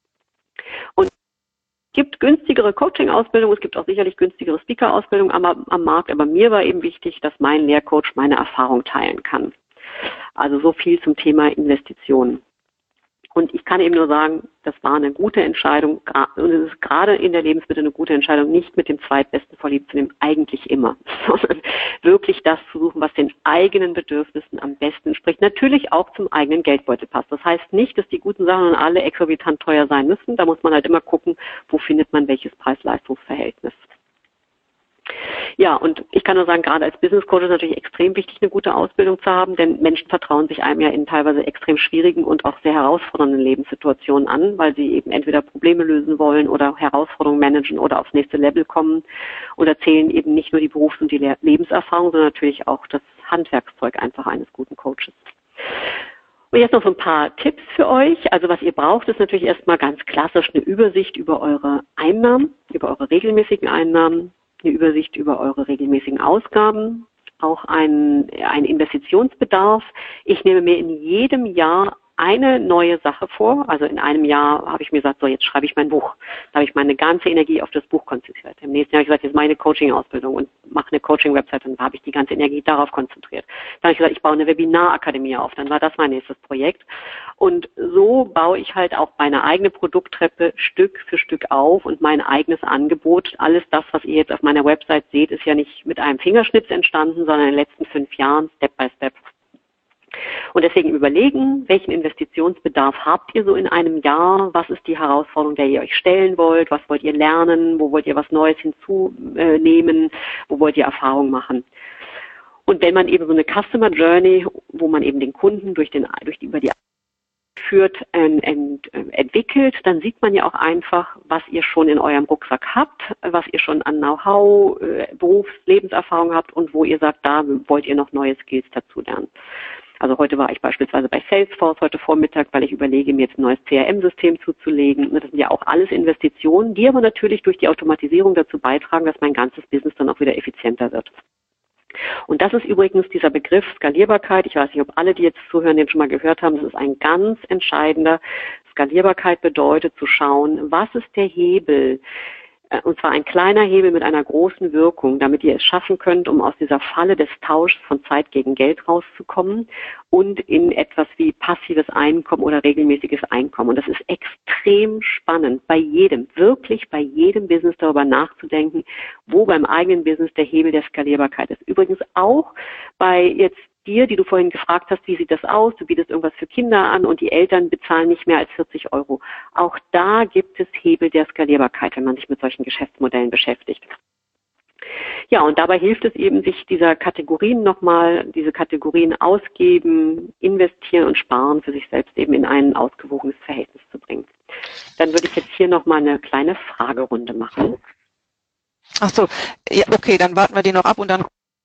Und es gibt günstigere Coaching-Ausbildungen, es gibt auch sicherlich günstigere Speaker-Ausbildungen am Markt, aber mir war eben wichtig, dass mein Lehrcoach meine Erfahrung teilen kann. Also so viel zum Thema Investitionen. Und ich kann eben nur sagen, das war eine gute Entscheidung und es ist gerade in der Lebensmittel eine gute Entscheidung, nicht mit dem Zweitbesten verliebt zu nehmen, eigentlich immer, sondern wirklich das zu suchen, was den eigenen Bedürfnissen am besten entspricht. Natürlich auch zum eigenen Geldbeutel passt. Das heißt nicht, dass die guten Sachen und alle exorbitant teuer sein müssen. Da muss man halt immer gucken, wo findet man welches Preis-Leistungs-Verhältnis. Ja, und ich kann nur sagen, gerade als Business Coach ist natürlich extrem wichtig, eine gute Ausbildung zu haben, denn Menschen vertrauen sich einem ja in teilweise extrem schwierigen und auch sehr herausfordernden Lebenssituationen an, weil sie eben entweder Probleme lösen wollen oder Herausforderungen managen oder aufs nächste Level kommen und erzählen eben nicht nur die Berufs- und die Lebenserfahrung, sondern natürlich auch das Handwerkszeug einfach eines guten Coaches. Und jetzt noch so ein paar Tipps für euch. Also was ihr braucht, ist natürlich erstmal ganz klassisch eine Übersicht über eure Einnahmen, über eure regelmäßigen Einnahmen, eine Übersicht über eure regelmäßigen Ausgaben, auch ein Investitionsbedarf. Ich nehme mir in jedem Jahr eine neue Sache vor. Also in einem Jahr habe ich mir gesagt, so jetzt schreibe ich mein Buch. Da habe ich meine ganze Energie auf das Buch konzentriert. Im nächsten Jahr habe ich gesagt, jetzt mache ich eine Coaching-Ausbildung und mache eine Coaching-Website und da habe ich die ganze Energie darauf konzentriert. Dann habe ich gesagt, ich baue eine Webinarakademie auf. Dann war das mein nächstes Projekt. Und so baue ich halt auch meine eigene Produkttreppe Stück für Stück auf und mein eigenes Angebot. Alles das, was ihr jetzt auf meiner Website seht, ist ja nicht mit einem Fingerschnips entstanden, sondern in den letzten 5 Jahren, Step by Step. Und deswegen überlegen, welchen Investitionsbedarf habt ihr so in einem Jahr? Was ist die Herausforderung, der ihr euch stellen wollt? Was wollt ihr lernen? Wo wollt ihr was Neues hinzunehmen? Wo wollt ihr Erfahrung machen? Und wenn man eben so eine Customer Journey, wo man eben den Kunden über die führt, entwickelt, dann sieht man ja auch einfach, was ihr schon in eurem Rucksack habt, was ihr schon an Know-how, Lebenserfahrung habt und wo ihr sagt, da wollt ihr noch neue Skills dazu lernen. Also heute war ich beispielsweise bei Salesforce heute Vormittag, weil ich überlege, mir jetzt ein neues CRM-System zuzulegen. Das sind ja auch alles Investitionen, die aber natürlich durch die Automatisierung dazu beitragen, dass mein ganzes Business dann auch wieder effizienter wird. Und das ist übrigens dieser Begriff Skalierbarkeit. Ich weiß nicht, ob alle, die jetzt zuhören, den schon mal gehört haben. Das ist ein ganz entscheidender. Skalierbarkeit bedeutet zu schauen, was ist der Hebel, und zwar ein kleiner Hebel mit einer großen Wirkung, damit ihr es schaffen könnt, um aus dieser Falle des Tauschs von Zeit gegen Geld rauszukommen und in etwas wie passives Einkommen oder regelmäßiges Einkommen. Und das ist extrem spannend, wirklich bei jedem Business darüber nachzudenken, wo beim eigenen Business der Hebel der Skalierbarkeit ist. Übrigens auch bei jetzt dir, die du vorhin gefragt hast, wie sieht das aus? Du bietest irgendwas für Kinder an und die Eltern bezahlen nicht mehr als 40 Euro. Auch da gibt es Hebel der Skalierbarkeit, wenn man sich mit solchen Geschäftsmodellen beschäftigt. Ja, und dabei hilft es eben, sich diese Kategorien ausgeben, investieren und sparen für sich selbst eben in ein ausgewogenes Verhältnis zu bringen. Dann würde ich jetzt hier nochmal eine kleine Fragerunde machen. Ach so, ja, okay, dann warten wir die noch ab und dann.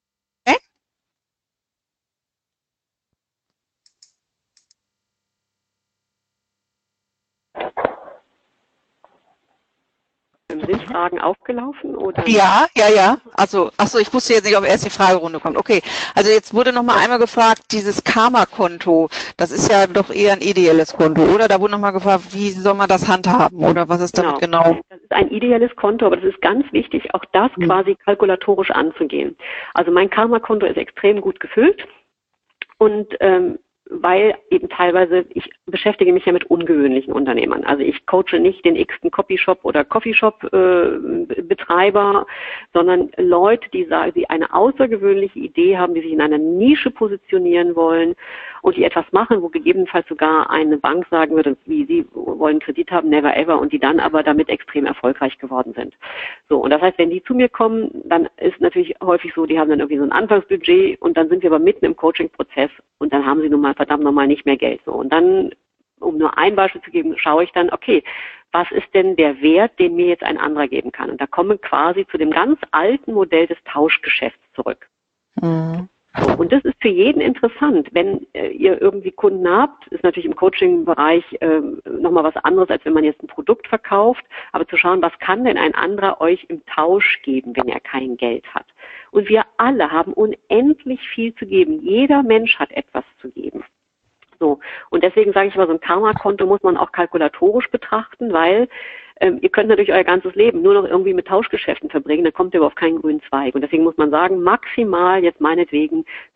Sind Fragen aufgelaufen? Oder? Ja. Also, ich wusste jetzt nicht, ob erst die Fragerunde kommt. Okay, also jetzt wurde noch mal einmal gefragt, dieses Karma-Konto, das ist ja doch eher ein ideelles Konto, oder? Da wurde noch mal gefragt, wie soll man das handhaben oder was ist damit genau? Das ist ein ideelles Konto, aber das ist ganz wichtig, auch das quasi kalkulatorisch anzugehen. Also mein Karma-Konto ist extrem gut gefüllt und weil eben teilweise, ich beschäftige mich ja mit ungewöhnlichen Unternehmern. Also ich coache nicht den x-ten Copyshop oder Coffeeshop-Betreiber, sondern Leute, die sagen, die eine außergewöhnliche Idee haben, die sich in einer Nische positionieren wollen und die etwas machen, wo gegebenenfalls sogar eine Bank sagen würde, wie sie wollen Kredit haben, never ever, und die dann aber damit extrem erfolgreich geworden sind. So, und das heißt, wenn die zu mir kommen, dann ist natürlich häufig so, die haben dann irgendwie so ein Anfangsbudget und dann sind wir aber mitten im Coaching-Prozess und dann haben sie nun mal verdammt nochmal nicht mehr Geld. So, und dann, um nur ein Beispiel zu geben, schaue ich dann, okay, was ist denn der Wert, den mir jetzt ein anderer geben kann? Und da kommen wir quasi zu dem ganz alten Modell des Tauschgeschäfts zurück. Mhm. So, und das ist für jeden interessant. Wenn ihr irgendwie Kunden habt, ist natürlich im Coaching-Bereich nochmal was anderes, als wenn man jetzt ein Produkt verkauft. Aber zu schauen, was kann denn ein anderer euch im Tausch geben, wenn er kein Geld hat? Und wir alle haben unendlich viel zu geben. Jeder Mensch hat etwas zu geben. So, und deswegen sage ich mal, so ein Karma-Konto muss man auch kalkulatorisch betrachten, weil ihr könnt natürlich euer ganzes Leben nur noch irgendwie mit Tauschgeschäften verbringen, dann kommt ihr aber auf keinen grünen Zweig. Und deswegen muss man sagen, maximal jetzt meinetwegen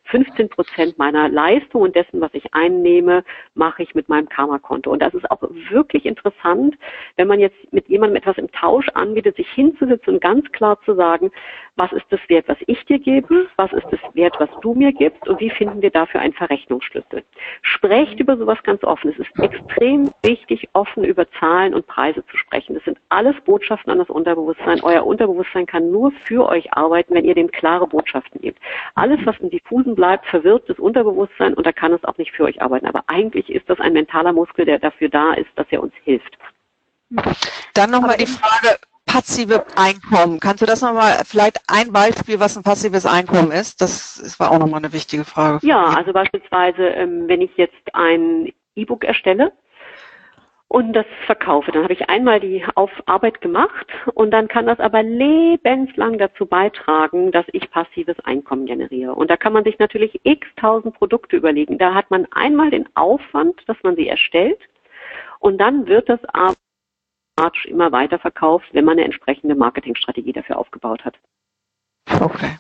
15% meiner Leistung und dessen, was ich einnehme, mache ich mit meinem Karma-Konto. Und das ist auch wirklich interessant, wenn man jetzt mit jemandem etwas im Tausch anbietet, sich hinzusetzen und ganz klar zu sagen, was ist das Wert, was ich dir gebe, was ist das Wert, was du mir gibst und wie finden wir dafür einen Verrechnungsschlüssel. Sprecht über sowas ganz offen. Es ist extrem wichtig, offen über Zahlen und Preise zu sprechen. Das sind alles Botschaften an das Unterbewusstsein. Euer Unterbewusstsein kann nur für euch arbeiten, wenn ihr dem klare Botschaften gebt. Alles, was im Diffusen bleibt, verwirrt das Unterbewusstsein und da kann es auch nicht für euch arbeiten. Aber eigentlich ist das ein mentaler Muskel, der dafür da ist, dass er uns hilft. Dann nochmal die Frage, passive Einkommen. Kannst du das nochmal, vielleicht ein Beispiel, was ein passives Einkommen ist? Das war auch nochmal eine wichtige Frage. Ja, also beispielsweise, wenn ich jetzt ein E-Book erstelle und das verkaufe, dann habe ich einmal die Arbeit gemacht und dann kann das aber lebenslang dazu beitragen, dass ich passives Einkommen generiere. Und da kann man sich natürlich x-tausend Produkte überlegen. Da hat man einmal den Aufwand, dass man sie erstellt und dann wird das aber immer weiter verkauft, wenn man eine entsprechende Marketingstrategie dafür aufgebaut hat. Okay.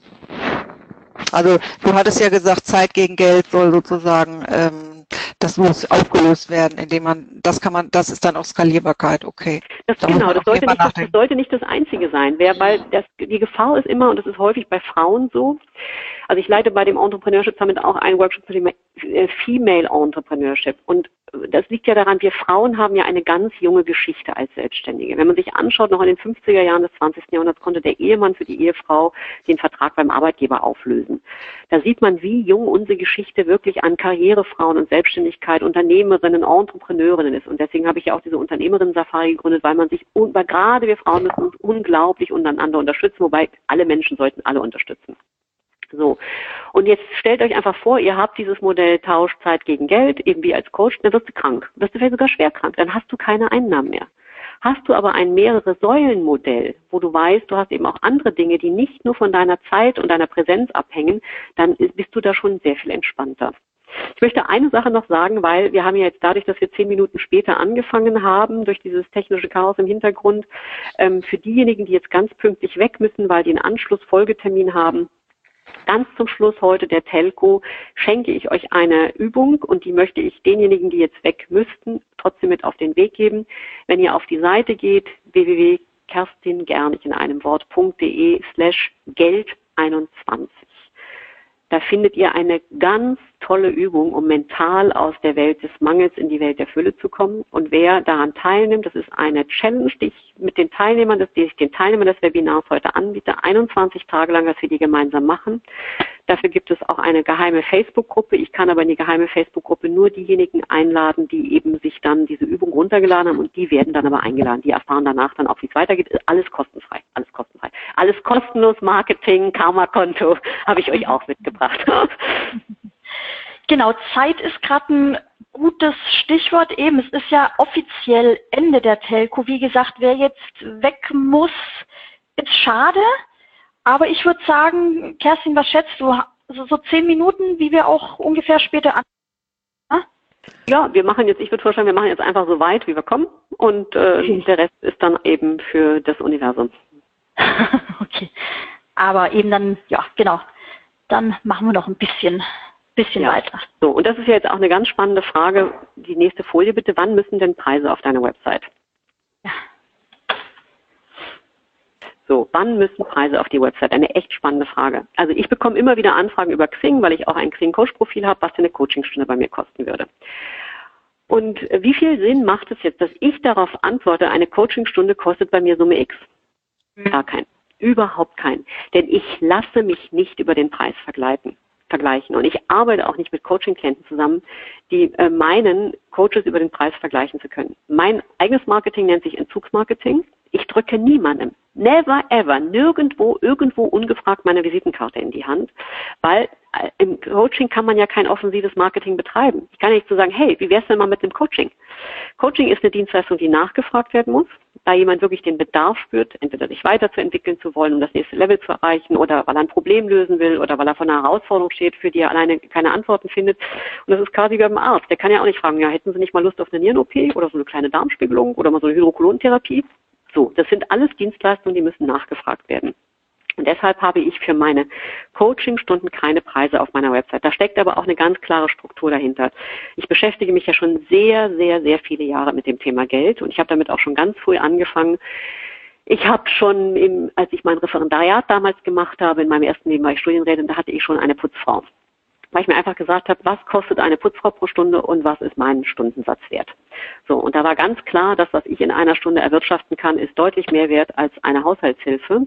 Also du hattest ja gesagt, Zeit gegen Geld soll sozusagen, das muss aufgelöst werden, indem man, das ist dann auch Skalierbarkeit, okay. Das sollte nicht das Einzige sein, weil die Gefahr ist immer, und das ist häufig bei Frauen so, also ich leite bei dem Entrepreneurship Summit auch einen Workshop zu dem Female Entrepreneurship und das liegt ja daran, wir Frauen haben ja eine ganz junge Geschichte als Selbstständige. Wenn man sich anschaut, noch in den 50er Jahren des 20. Jahrhunderts konnte der Ehemann für die Ehefrau den Vertrag beim Arbeitgeber auflösen. Da sieht man, wie jung unsere Geschichte wirklich an Karrierefrauen und Selbstständigkeit, Unternehmerinnen, Entrepreneurinnen ist. Und deswegen habe ich ja auch diese Unternehmerinnen-Safari gegründet, weil gerade wir Frauen müssen uns unglaublich untereinander unterstützen, wobei alle Menschen sollten alle unterstützen. So. Und jetzt stellt euch einfach vor, ihr habt dieses Modell Tausch Zeit gegen Geld, eben wie als Coach, dann wirst du krank. Wirst du vielleicht sogar schwer krank, dann hast du keine Einnahmen mehr. Hast du aber ein mehrere Säulen-Modell, wo du weißt, du hast eben auch andere Dinge, die nicht nur von deiner Zeit und deiner Präsenz abhängen, dann bist du da schon sehr viel entspannter. Ich möchte eine Sache noch sagen, weil wir haben ja jetzt dadurch, dass wir 10 Minuten später angefangen haben, durch dieses technische Chaos im Hintergrund, für diejenigen, die jetzt ganz pünktlich weg müssen, weil die einen Anschluss-Folgetermin haben, ganz zum Schluss heute der Telco schenke ich euch eine Übung und die möchte ich denjenigen, die jetzt weg müssten, trotzdem mit auf den Weg geben. Wenn ihr auf die Seite geht, www.kerstingernichineinemmwort.de/Geld21. Da findet ihr eine ganz tolle Übung, um mental aus der Welt des Mangels in die Welt der Fülle zu kommen. Und wer daran teilnimmt, das ist eine Challenge, die ich mit den Teilnehmern, die ich den Teilnehmern des Webinars heute anbiete, 21 Tage lang, dass wir die gemeinsam machen. Dafür gibt es auch eine geheime Facebook-Gruppe. Ich kann aber in die geheime Facebook-Gruppe nur diejenigen einladen, die eben sich dann diese Übung runtergeladen haben und die werden dann aber eingeladen. Die erfahren danach dann auch, wie es weitergeht. Alles kostenfrei, alles kostenfrei. Alles kostenlos, Marketing, Karma-Konto habe ich euch auch mitgebracht. Genau, Zeit ist gerade ein gutes Stichwort eben. Es ist ja offiziell Ende der Telco. Wie gesagt, wer jetzt weg muss, ist schade. Aber ich würde sagen, Kerstin, was schätzt du? So 10 Minuten, wie wir auch ungefähr später an. Ja, ich würde vorschlagen, wir machen jetzt einfach so weit, wie wir kommen. Und Okay. Der Rest ist dann eben für das Universum. Okay. Aber eben dann, ja, genau. Dann machen wir noch ein bisschen weiter. So, und das ist ja jetzt auch eine ganz spannende Frage. Die nächste Folie bitte. Wann müssen denn Preise auf deine Website? Ja. So, wann müssen Preise auf die Website? Eine echt spannende Frage. Also ich bekomme immer wieder Anfragen über Xing, weil ich auch ein Xing-Coach-Profil habe, was denn eine Coachingstunde bei mir kosten würde. Und wie viel Sinn macht es jetzt, dass ich darauf antworte, eine Coachingstunde kostet bei mir Summe X? Gar keinen. Überhaupt keinen. Denn ich lasse mich nicht über den Preis vergleichen. Und ich arbeite auch nicht mit Coaching-Klienten zusammen, die meinen, Coaches über den Preis vergleichen zu können. Mein eigenes Marketing nennt sich Entzugsmarketing. Ich drücke niemandem, never ever, nirgendwo, irgendwo ungefragt meine Visitenkarte in die Hand, weil im Coaching kann man ja kein offensives Marketing betreiben. Ich kann nicht so sagen, hey, wie wär's denn mal mit dem Coaching? Coaching ist eine Dienstleistung, die nachgefragt werden muss, da jemand wirklich den Bedarf spürt, entweder sich weiterzuentwickeln zu wollen, um das nächste Level zu erreichen, oder weil er ein Problem lösen will, oder weil er vor einer Herausforderung steht, für die er alleine keine Antworten findet. Und das ist quasi wie beim Arzt. Der kann ja auch nicht fragen, ja, hätten Sie nicht mal Lust auf eine Nieren-OP oder so eine kleine Darmspiegelung oder mal so eine Hydrokolonentherapie? So, das sind alles Dienstleistungen, die müssen nachgefragt werden. Und deshalb habe ich für meine Coaching-Stunden keine Preise auf meiner Website. Da steckt aber auch eine ganz klare Struktur dahinter. Ich beschäftige mich ja schon sehr, sehr, sehr viele Jahre mit dem Thema Geld und ich habe damit auch schon ganz früh angefangen. Ich habe schon, als ich mein Referendariat damals gemacht habe, in meinem ersten Leben war ich Studienrätin, da hatte ich schon eine Putzfrau. Weil ich mir einfach gesagt habe, was kostet eine Putzfrau pro Stunde und was ist mein Stundensatz wert. So, und da war ganz klar, dass was ich in einer Stunde erwirtschaften kann, ist deutlich mehr wert als eine Haushaltshilfe.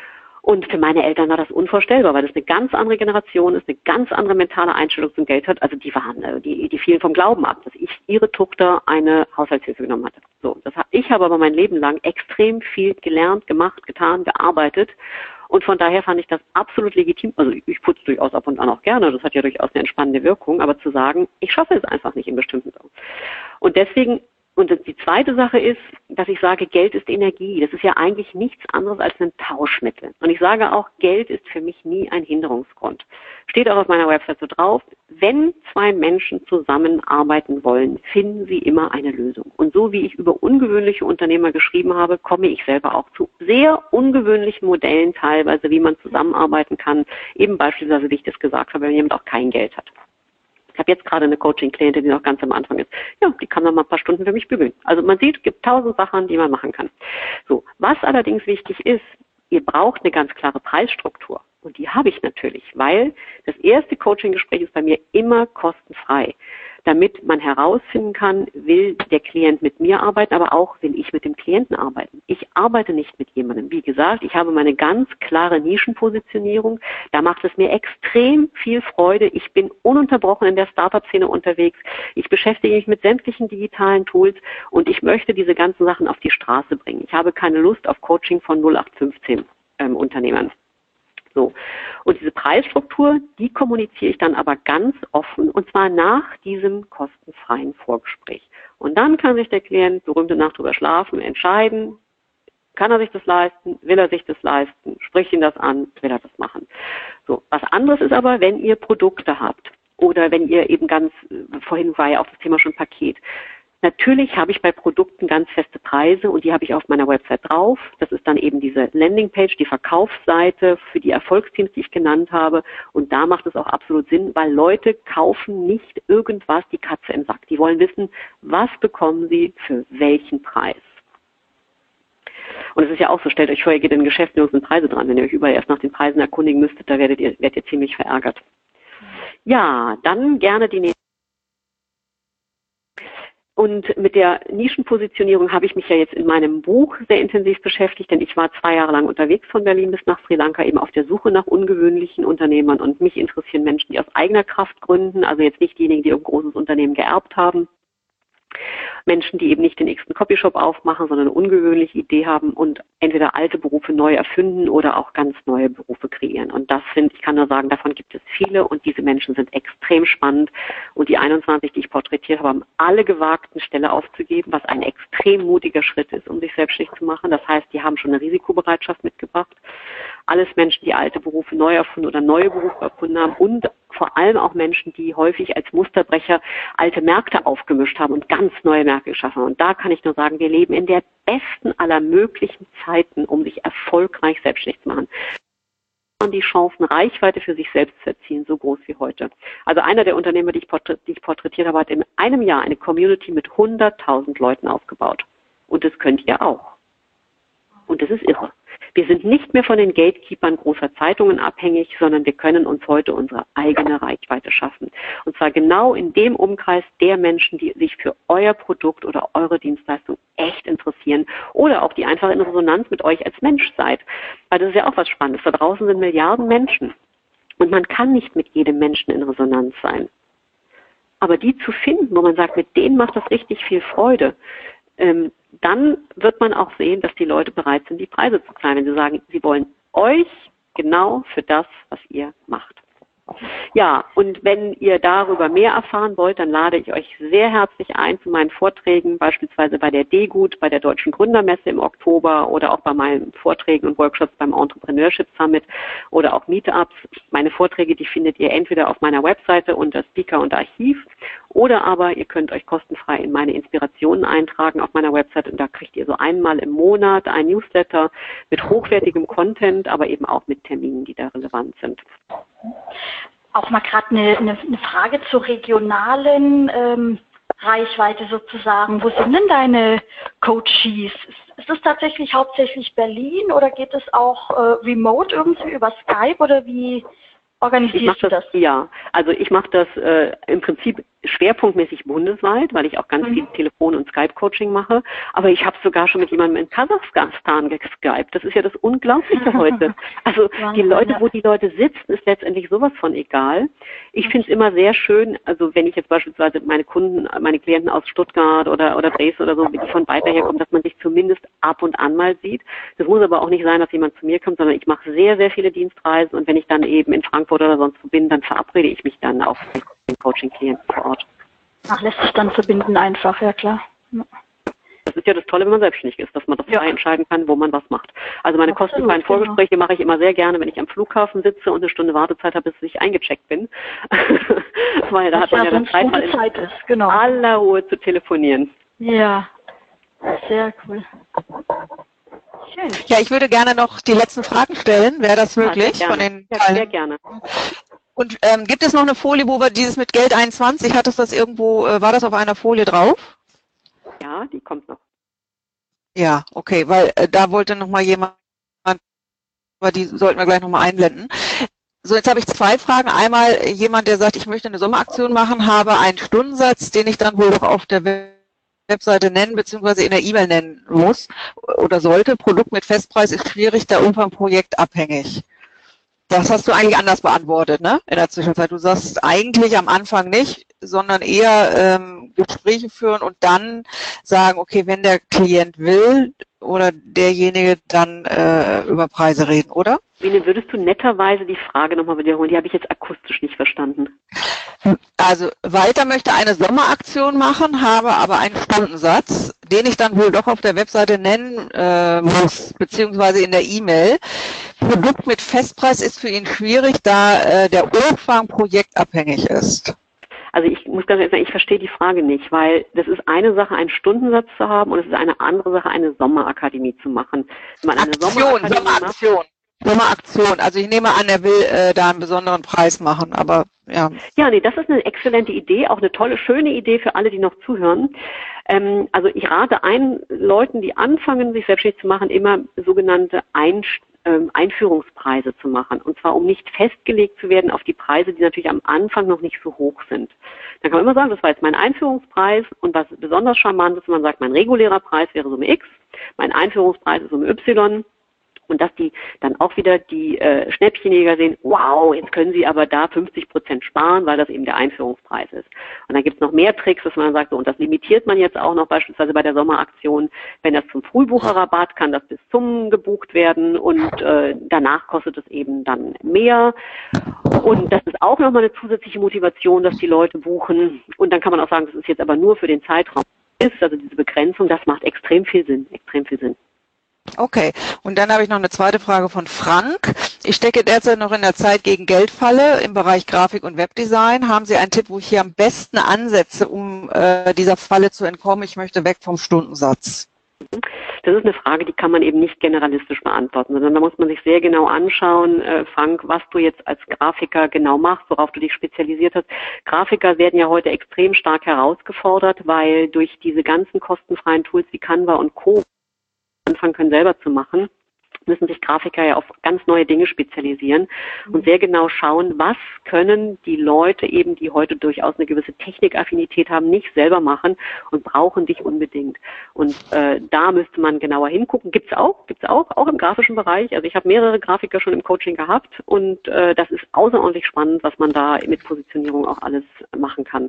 Und für meine Eltern war das unvorstellbar, weil das eine ganz andere Generation ist, eine ganz andere mentale Einstellung zum Geld hat. Also die fielen vom Glauben ab, dass ihre Tochter eine Haushaltshilfe genommen hatte. So, ich habe aber mein Leben lang extrem viel gelernt, gemacht, getan, gearbeitet. Und von daher fand ich das absolut legitim. Also ich putze durchaus ab und an auch gerne. Das hat ja durchaus eine entspannende Wirkung. Aber zu sagen, ich schaffe es einfach nicht in bestimmten Sachen. Und deswegen, und die zweite Sache ist, dass ich sage, Geld ist Energie. Das ist ja eigentlich nichts anderes als ein Tauschmittel. Und ich sage auch, Geld ist für mich nie ein Hinderungsgrund. Steht auch auf meiner Website so drauf, wenn zwei Menschen zusammenarbeiten wollen, finden sie immer eine Lösung. Und so wie ich über ungewöhnliche Unternehmer geschrieben habe, komme ich selber auch zu sehr ungewöhnlichen Modellen teilweise, wie man zusammenarbeiten kann. Eben beispielsweise, wie ich das gesagt habe, wenn jemand auch kein Geld hat. Ich habe jetzt gerade eine Coaching-Klientin, die noch ganz am Anfang ist. Ja, die kann dann mal ein paar Stunden für mich bügeln. Also man sieht, es gibt 1000 Sachen, die man machen kann. So, was allerdings wichtig ist, ihr braucht eine ganz klare Preisstruktur. Und die habe ich natürlich, weil das erste Coaching-Gespräch ist bei mir immer kostenfrei, damit man herausfinden kann, will der Klient mit mir arbeiten, aber auch will ich mit dem Klienten arbeiten. Ich arbeite nicht mit jemandem. Wie gesagt, ich habe meine ganz klare Nischenpositionierung. Da macht es mir extrem viel Freude. Ich bin ununterbrochen in der Startup-Szene unterwegs. Ich beschäftige mich mit sämtlichen digitalen Tools und ich möchte diese ganzen Sachen auf die Straße bringen. Ich habe keine Lust auf Coaching von 0815 Unternehmern. So. Und diese Preisstruktur, die kommuniziere ich dann aber ganz offen und zwar nach diesem kostenfreien Vorgespräch. Und dann kann sich der Klient, berühmte Nacht drüber schlafen, entscheiden, kann er sich das leisten, will er sich das leisten, spricht ihn das an, will er das machen. So. Was anderes ist aber, wenn ihr Produkte habt oder wenn ihr eben vorhin war ja auch das Thema schon Paket. Natürlich habe ich bei Produkten ganz feste Preise und die habe ich auf meiner Website drauf. Das ist dann eben diese Landingpage, die Verkaufsseite für die Erfolgsteams, die ich genannt habe. Und da macht es auch absolut Sinn, weil Leute kaufen nicht irgendwas die Katze im Sack. Die wollen wissen, was bekommen sie für welchen Preis. Und es ist ja auch so, stellt euch vor, ihr geht in ein Geschäft, nirgends sind Preise dran. Wenn ihr euch überall erst nach den Preisen erkundigen müsstet, da werdet ihr ziemlich verärgert. Ja, dann gerne die nächste. Und mit der Nischenpositionierung habe ich mich ja jetzt in meinem Buch sehr intensiv beschäftigt, denn ich war 2 Jahre lang unterwegs von Berlin bis nach Sri Lanka, eben auf der Suche nach ungewöhnlichen Unternehmern. Und mich interessieren Menschen, die aus eigener Kraft gründen, also jetzt nicht diejenigen, die ein großes Unternehmen geerbt haben. Menschen, die eben nicht den nächsten Copyshop aufmachen, sondern eine ungewöhnliche Idee haben und entweder alte Berufe neu erfinden oder auch ganz neue Berufe kreieren. Und das ich kann nur sagen, davon gibt es viele und diese Menschen sind extrem spannend. Und die 21, die ich porträtiert habe, haben alle gewagt, eine Stelle aufzugeben, was ein extrem mutiger Schritt ist, um sich selbstständig zu machen. Das heißt, die haben schon eine Risikobereitschaft mitgebracht. Alles Menschen, die alte Berufe neu erfunden oder neue Berufe erfunden haben und vor allem auch Menschen, die häufig als Musterbrecher alte Märkte aufgemischt haben und ganz neue Märkte geschaffen haben. Und da kann ich nur sagen, wir leben in der besten aller möglichen Zeiten, um sich erfolgreich selbstständig zu machen. Die Chancen, Reichweite für sich selbst zu erzielen, so groß wie heute. Also einer der Unternehmer, die ich porträtiert habe, hat in einem Jahr eine Community mit 100.000 Leuten aufgebaut. Und das könnt ihr auch. Und das ist irre. Wir sind nicht mehr von den Gatekeepern großer Zeitungen abhängig, sondern wir können uns heute unsere eigene Reichweite schaffen. Und zwar genau in dem Umkreis der Menschen, die sich für euer Produkt oder eure Dienstleistung echt interessieren oder auch die einfach in Resonanz mit euch als Mensch seid. Weil das ist ja auch was Spannendes. Da draußen sind Milliarden Menschen. Und man kann nicht mit jedem Menschen in Resonanz sein. Aber die zu finden, wo man sagt, mit denen macht das richtig viel Freude, dann wird man auch sehen, dass die Leute bereit sind, die Preise zu zahlen, wenn sie sagen, sie wollen euch genau für das, was ihr macht. Ja, und wenn ihr darüber mehr erfahren wollt, dann lade ich euch sehr herzlich ein zu meinen Vorträgen, beispielsweise bei der DGUT, bei der Deutschen Gründermesse im Oktober oder auch bei meinen Vorträgen und Workshops beim Entrepreneurship Summit oder auch Meetups. Meine Vorträge, die findet ihr entweder auf meiner Webseite unter Speaker und Archiv oder aber ihr könnt euch kostenfrei in meine Inspirationen eintragen auf meiner Website und da kriegt ihr so einmal im Monat ein Newsletter mit hochwertigem Content, aber eben auch mit Terminen, die da relevant sind. Auch mal gerade eine Frage zur regionalen Reichweite sozusagen. Wo sind denn deine Coaches? Ist es tatsächlich hauptsächlich Berlin oder geht es auch remote irgendwie über Skype oder wie organisierst du das? Ja, also ich mache das im Prinzip schwerpunktmäßig bundesweit, weil ich auch ganz viel Telefon- und Skype-Coaching mache. Aber ich habe sogar schon mit jemandem in Kasachstan geskypt. Das ist ja das Unglaubliche heute. Also die Leute, wo die Leute sitzen, ist letztendlich sowas von egal. Ich finde es immer sehr schön, also wenn ich jetzt beispielsweise meine Kunden, meine Klienten aus Stuttgart oder Dresden oder so, die von weiter her kommen, dass man sich zumindest ab und an mal sieht. Das muss aber auch nicht sein, dass jemand zu mir kommt, sondern ich mache sehr, sehr viele Dienstreisen und wenn ich dann eben in Frankfurt oder sonst wo bin, dann verabrede ich mich dann auch mit den Coaching-Klienten vor Ort. Ach, lässt sich dann verbinden einfach, ja klar. Ja. Das ist ja das Tolle, wenn man selbstständig ist, dass man das frei entscheiden kann, wo man was macht. Also meine kostenfreien Vorgespräche mache ich immer sehr gerne, wenn ich am Flughafen sitze und eine Stunde Wartezeit habe, bis ich eingecheckt bin. Weil da hat man ja dann Zeit, mal in aller Ruhe zu telefonieren. Ja, sehr cool. Schön. Ja, ich würde gerne noch die letzten Fragen stellen. Wäre das möglich? Ja, von den sehr gerne. Und gibt es noch eine Folie, wo wir dieses mit Geld 21, hattest das irgendwo, war das auf einer Folie drauf? Ja, die kommt noch. Ja, okay, weil da wollte noch mal jemand, aber die sollten wir gleich noch mal einblenden. So, jetzt habe ich zwei Fragen. Einmal jemand, der sagt, ich möchte eine Sommeraktion machen, habe einen Stundensatz, den ich dann wohl noch auf der Webseite nennen, beziehungsweise in der E-Mail nennen muss oder sollte. Produkt mit Festpreis ist schwierig, der Umfang Projekt abhängig. Das hast du eigentlich anders beantwortet, ne? In der Zwischenzeit. Du sagst eigentlich am Anfang nicht, sondern eher Gespräche führen und dann sagen, okay, wenn der Klient will oder derjenige, dann über Preise reden, oder? Biene, würdest du netterweise die Frage nochmal wiederholen? Die habe ich jetzt akustisch nicht verstanden. Also Walter möchte eine Sommeraktion machen, habe aber einen Stundensatz, den ich dann wohl doch auf der Webseite nennen muss, beziehungsweise in der E-Mail. Produkt mit Festpreis ist für ihn schwierig, da der Umfang projektabhängig ist. Also ich muss ganz ehrlich sagen, ich verstehe die Frage nicht, weil das ist eine Sache, einen Stundensatz zu haben und es ist eine andere Sache, eine Sommerakademie zu machen. Wenn man eine Sommeraktion. Also ich nehme an, er will da einen besonderen Preis machen, aber ja. Ja, nee, das ist eine exzellente Idee, auch eine tolle, schöne Idee für alle, die noch zuhören. Also ich rate Leuten, die anfangen, sich selbstständig zu machen, immer sogenannte Einführungspreise zu machen. Und zwar, um nicht festgelegt zu werden auf die Preise, die natürlich am Anfang noch nicht so hoch sind. Dann kann man immer sagen, das war jetzt mein Einführungspreis und was besonders charmant ist, wenn man sagt, mein regulärer Preis wäre Summe X, mein Einführungspreis ist Summe Y. Und dass die dann auch wieder die Schnäppchenjäger sehen, wow, jetzt können sie aber da 50% sparen, weil das eben der Einführungspreis ist. Und dann gibt es noch mehr Tricks, dass man sagt, so, und das limitiert man jetzt auch noch beispielsweise bei der Sommeraktion. Wenn das zum Frühbucherrabatt, kann das bis zum gebucht werden und danach kostet es eben dann mehr. Und das ist auch nochmal eine zusätzliche Motivation, dass die Leute buchen. Und dann kann man auch sagen, das ist jetzt aber nur für den Zeitraum ist, also diese Begrenzung, das macht extrem viel Sinn, extrem viel Sinn. Okay, und dann habe ich noch eine zweite Frage von Frank. Ich stecke derzeit noch in der Zeit gegen Geldfalle im Bereich Grafik und Webdesign. Haben Sie einen Tipp, wo ich hier am besten ansetze, um dieser Falle zu entkommen? Ich möchte weg vom Stundensatz. Das ist eine Frage, die kann man eben nicht generalistisch beantworten, sondern da muss man sich sehr genau anschauen, Frank, was du jetzt als Grafiker genau machst, worauf du dich spezialisiert hast. Grafiker werden ja heute extrem stark herausgefordert, weil durch diese ganzen kostenfreien Tools wie Canva und Co. anfangen können, selber zu machen, müssen sich Grafiker ja auf ganz neue Dinge spezialisieren und sehr genau schauen, was können die Leute eben, die heute durchaus eine gewisse Technikaffinität haben, nicht selber machen und brauchen dich unbedingt. Und da müsste man genauer hingucken. Gibt's auch im grafischen Bereich. Also ich habe mehrere Grafiker schon im Coaching gehabt und das ist außerordentlich spannend, was man da mit Positionierung auch alles machen kann.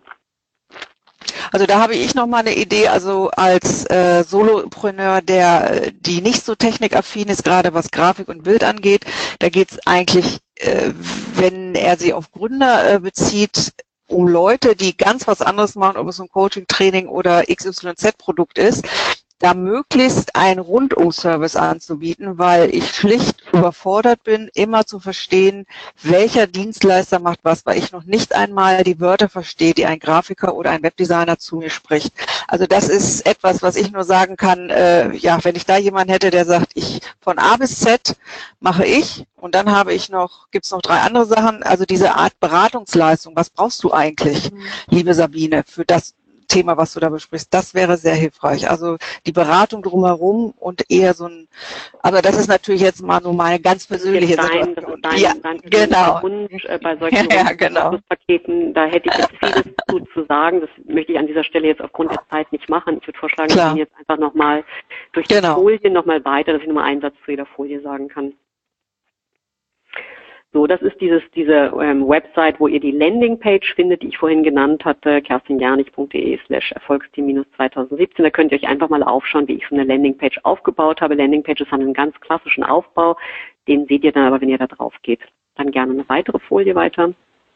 Also da habe ich noch mal eine Idee, also als Solopreneur, die nicht so technikaffin ist, gerade was Grafik und Bild angeht, da geht es eigentlich wenn er sie auf Gründer bezieht, um Leute, die ganz was anderes machen, ob es ein Coaching, Training oder XYZ-Produkt ist, da möglichst einen Rundum-Service anzubieten, weil ich schlicht überfordert bin, immer zu verstehen, welcher Dienstleister macht was, weil ich noch nicht einmal die Wörter verstehe, die ein Grafiker oder ein Webdesigner zu mir spricht. Also das ist etwas, was ich nur sagen kann, ja, wenn ich da jemanden hätte, der sagt, ich von A bis Z mache ich und dann gibt's noch 3 andere Sachen, also diese Art Beratungsleistung, was brauchst du eigentlich, liebe Sabine, für das Thema, was du da besprichst, das wäre sehr hilfreich. Also die Beratung drumherum und eher so ein, aber das ist natürlich jetzt mal nur meine ganz persönliche Situation. Das ist dein genau. Wunsch bei solchen Paketen. Da hätte ich jetzt vieles zu sagen. Das möchte ich an dieser Stelle jetzt aufgrund der Zeit nicht machen. Ich würde vorschlagen, wir gehen jetzt einfach nochmal durch die Folien nochmal weiter, dass ich nochmal einen Satz zu jeder Folie sagen kann. So, das ist diese Website, wo ihr die Landingpage findet, die ich vorhin genannt hatte, kerstinjanich.de/Erfolgsteam-2017. Da könnt ihr euch einfach mal aufschauen, wie ich so eine Landingpage aufgebaut habe. Landingpages haben einen ganz klassischen Aufbau. Den seht ihr dann aber, wenn ihr da drauf geht. Dann gerne eine weitere Folie weiter.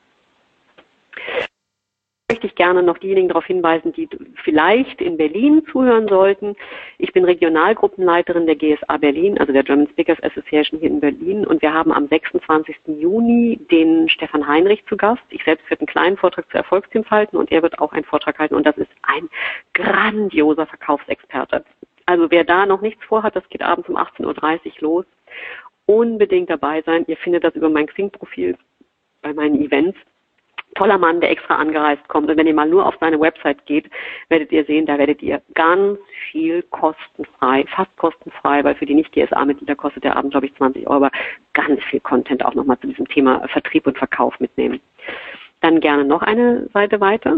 Möchte ich gerne noch diejenigen darauf hinweisen, die vielleicht in Berlin zuhören sollten. Ich bin Regionalgruppenleiterin der GSA Berlin, also der German Speakers Association hier in Berlin, und wir haben am 26. Juni den Stefan Heinrich zu Gast. Ich selbst werde einen kleinen Vortrag zu Erfolgsteams halten und er wird auch einen Vortrag halten, und das ist ein grandioser Verkaufsexperte. Also wer da noch nichts vorhat, das geht abends um 18:30 Uhr los. Unbedingt dabei sein. Ihr findet das über mein Xing-Profil bei meinen Events. Toller Mann, der extra angereist kommt. Und wenn ihr mal nur auf seine Website geht, werdet ihr sehen, da werdet ihr ganz viel kostenfrei, fast kostenfrei, weil für die Nicht-GSA-Mitglieder kostet der Abend, glaube ich, 20 Euro, aber ganz viel Content auch nochmal zu diesem Thema Vertrieb und Verkauf mitnehmen. Dann gerne noch eine Seite weiter.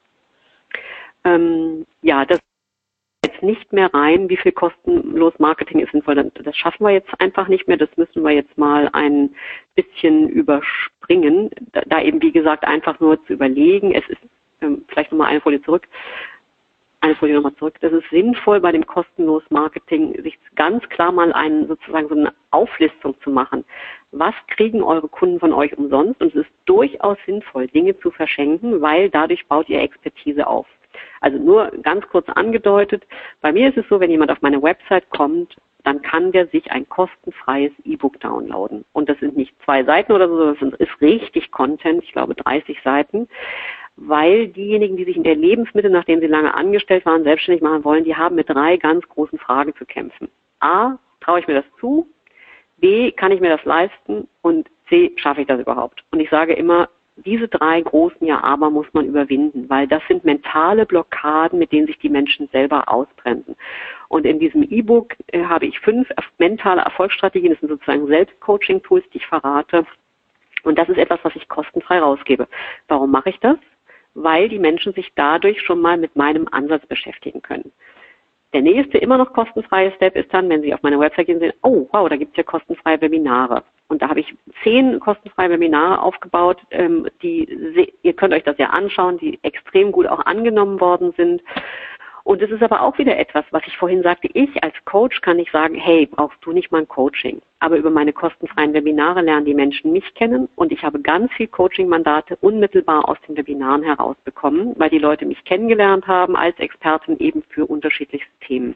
Ja, das jetzt nicht mehr rein, wie viel kostenlos Marketing ist sinnvoll. Das schaffen wir jetzt einfach nicht mehr. Das müssen wir jetzt mal ein bisschen überspringen. Da eben, wie gesagt, einfach nur zu überlegen. Es ist, vielleicht nochmal eine Folie nochmal zurück. Das ist sinnvoll, bei dem kostenlos Marketing sich ganz klar mal sozusagen so eine Auflistung zu machen. Was kriegen eure Kunden von euch umsonst? Und es ist durchaus sinnvoll, Dinge zu verschenken, weil dadurch baut ihr Expertise auf. Also nur ganz kurz angedeutet, bei mir ist es so, wenn jemand auf meine Website kommt, dann kann der sich ein kostenfreies E-Book downloaden. Und das sind nicht 2 Seiten oder so, das ist richtig Content, ich glaube 30 Seiten, weil diejenigen, die sich in der Lebensmittel, nachdem sie lange angestellt waren, selbstständig machen wollen, die haben mit 3 ganz großen Fragen zu kämpfen. A, traue ich mir das zu? B, kann ich mir das leisten? Und C, schaffe ich das überhaupt? Und ich sage immer, diese 3 großen Ja-Aber muss man überwinden, weil das sind mentale Blockaden, mit denen sich die Menschen selber ausbremsen. Und in diesem E-Book habe ich 5 mentale Erfolgsstrategien, das sind sozusagen Selbstcoaching-Tools, die ich verrate. Und das ist etwas, was ich kostenfrei rausgebe. Warum mache ich das? Weil die Menschen sich dadurch schon mal mit meinem Ansatz beschäftigen können. Der nächste, immer noch kostenfreie Step ist dann, wenn Sie auf meine Website gehen und sehen, oh wow, da gibt es ja kostenfreie Webinare. Und da habe ich 10 kostenfreie Webinare aufgebaut, ihr könnt euch das ja anschauen, die extrem gut auch angenommen worden sind. Und es ist aber auch wieder etwas, was ich vorhin sagte, ich als Coach kann nicht sagen, hey, brauchst du nicht mal ein Coaching? Aber über meine kostenfreien Webinare lernen die Menschen mich kennen und ich habe ganz viel Coaching-Mandate unmittelbar aus den Webinaren herausbekommen, weil die Leute mich kennengelernt haben als Expertin eben für unterschiedlichste Themen.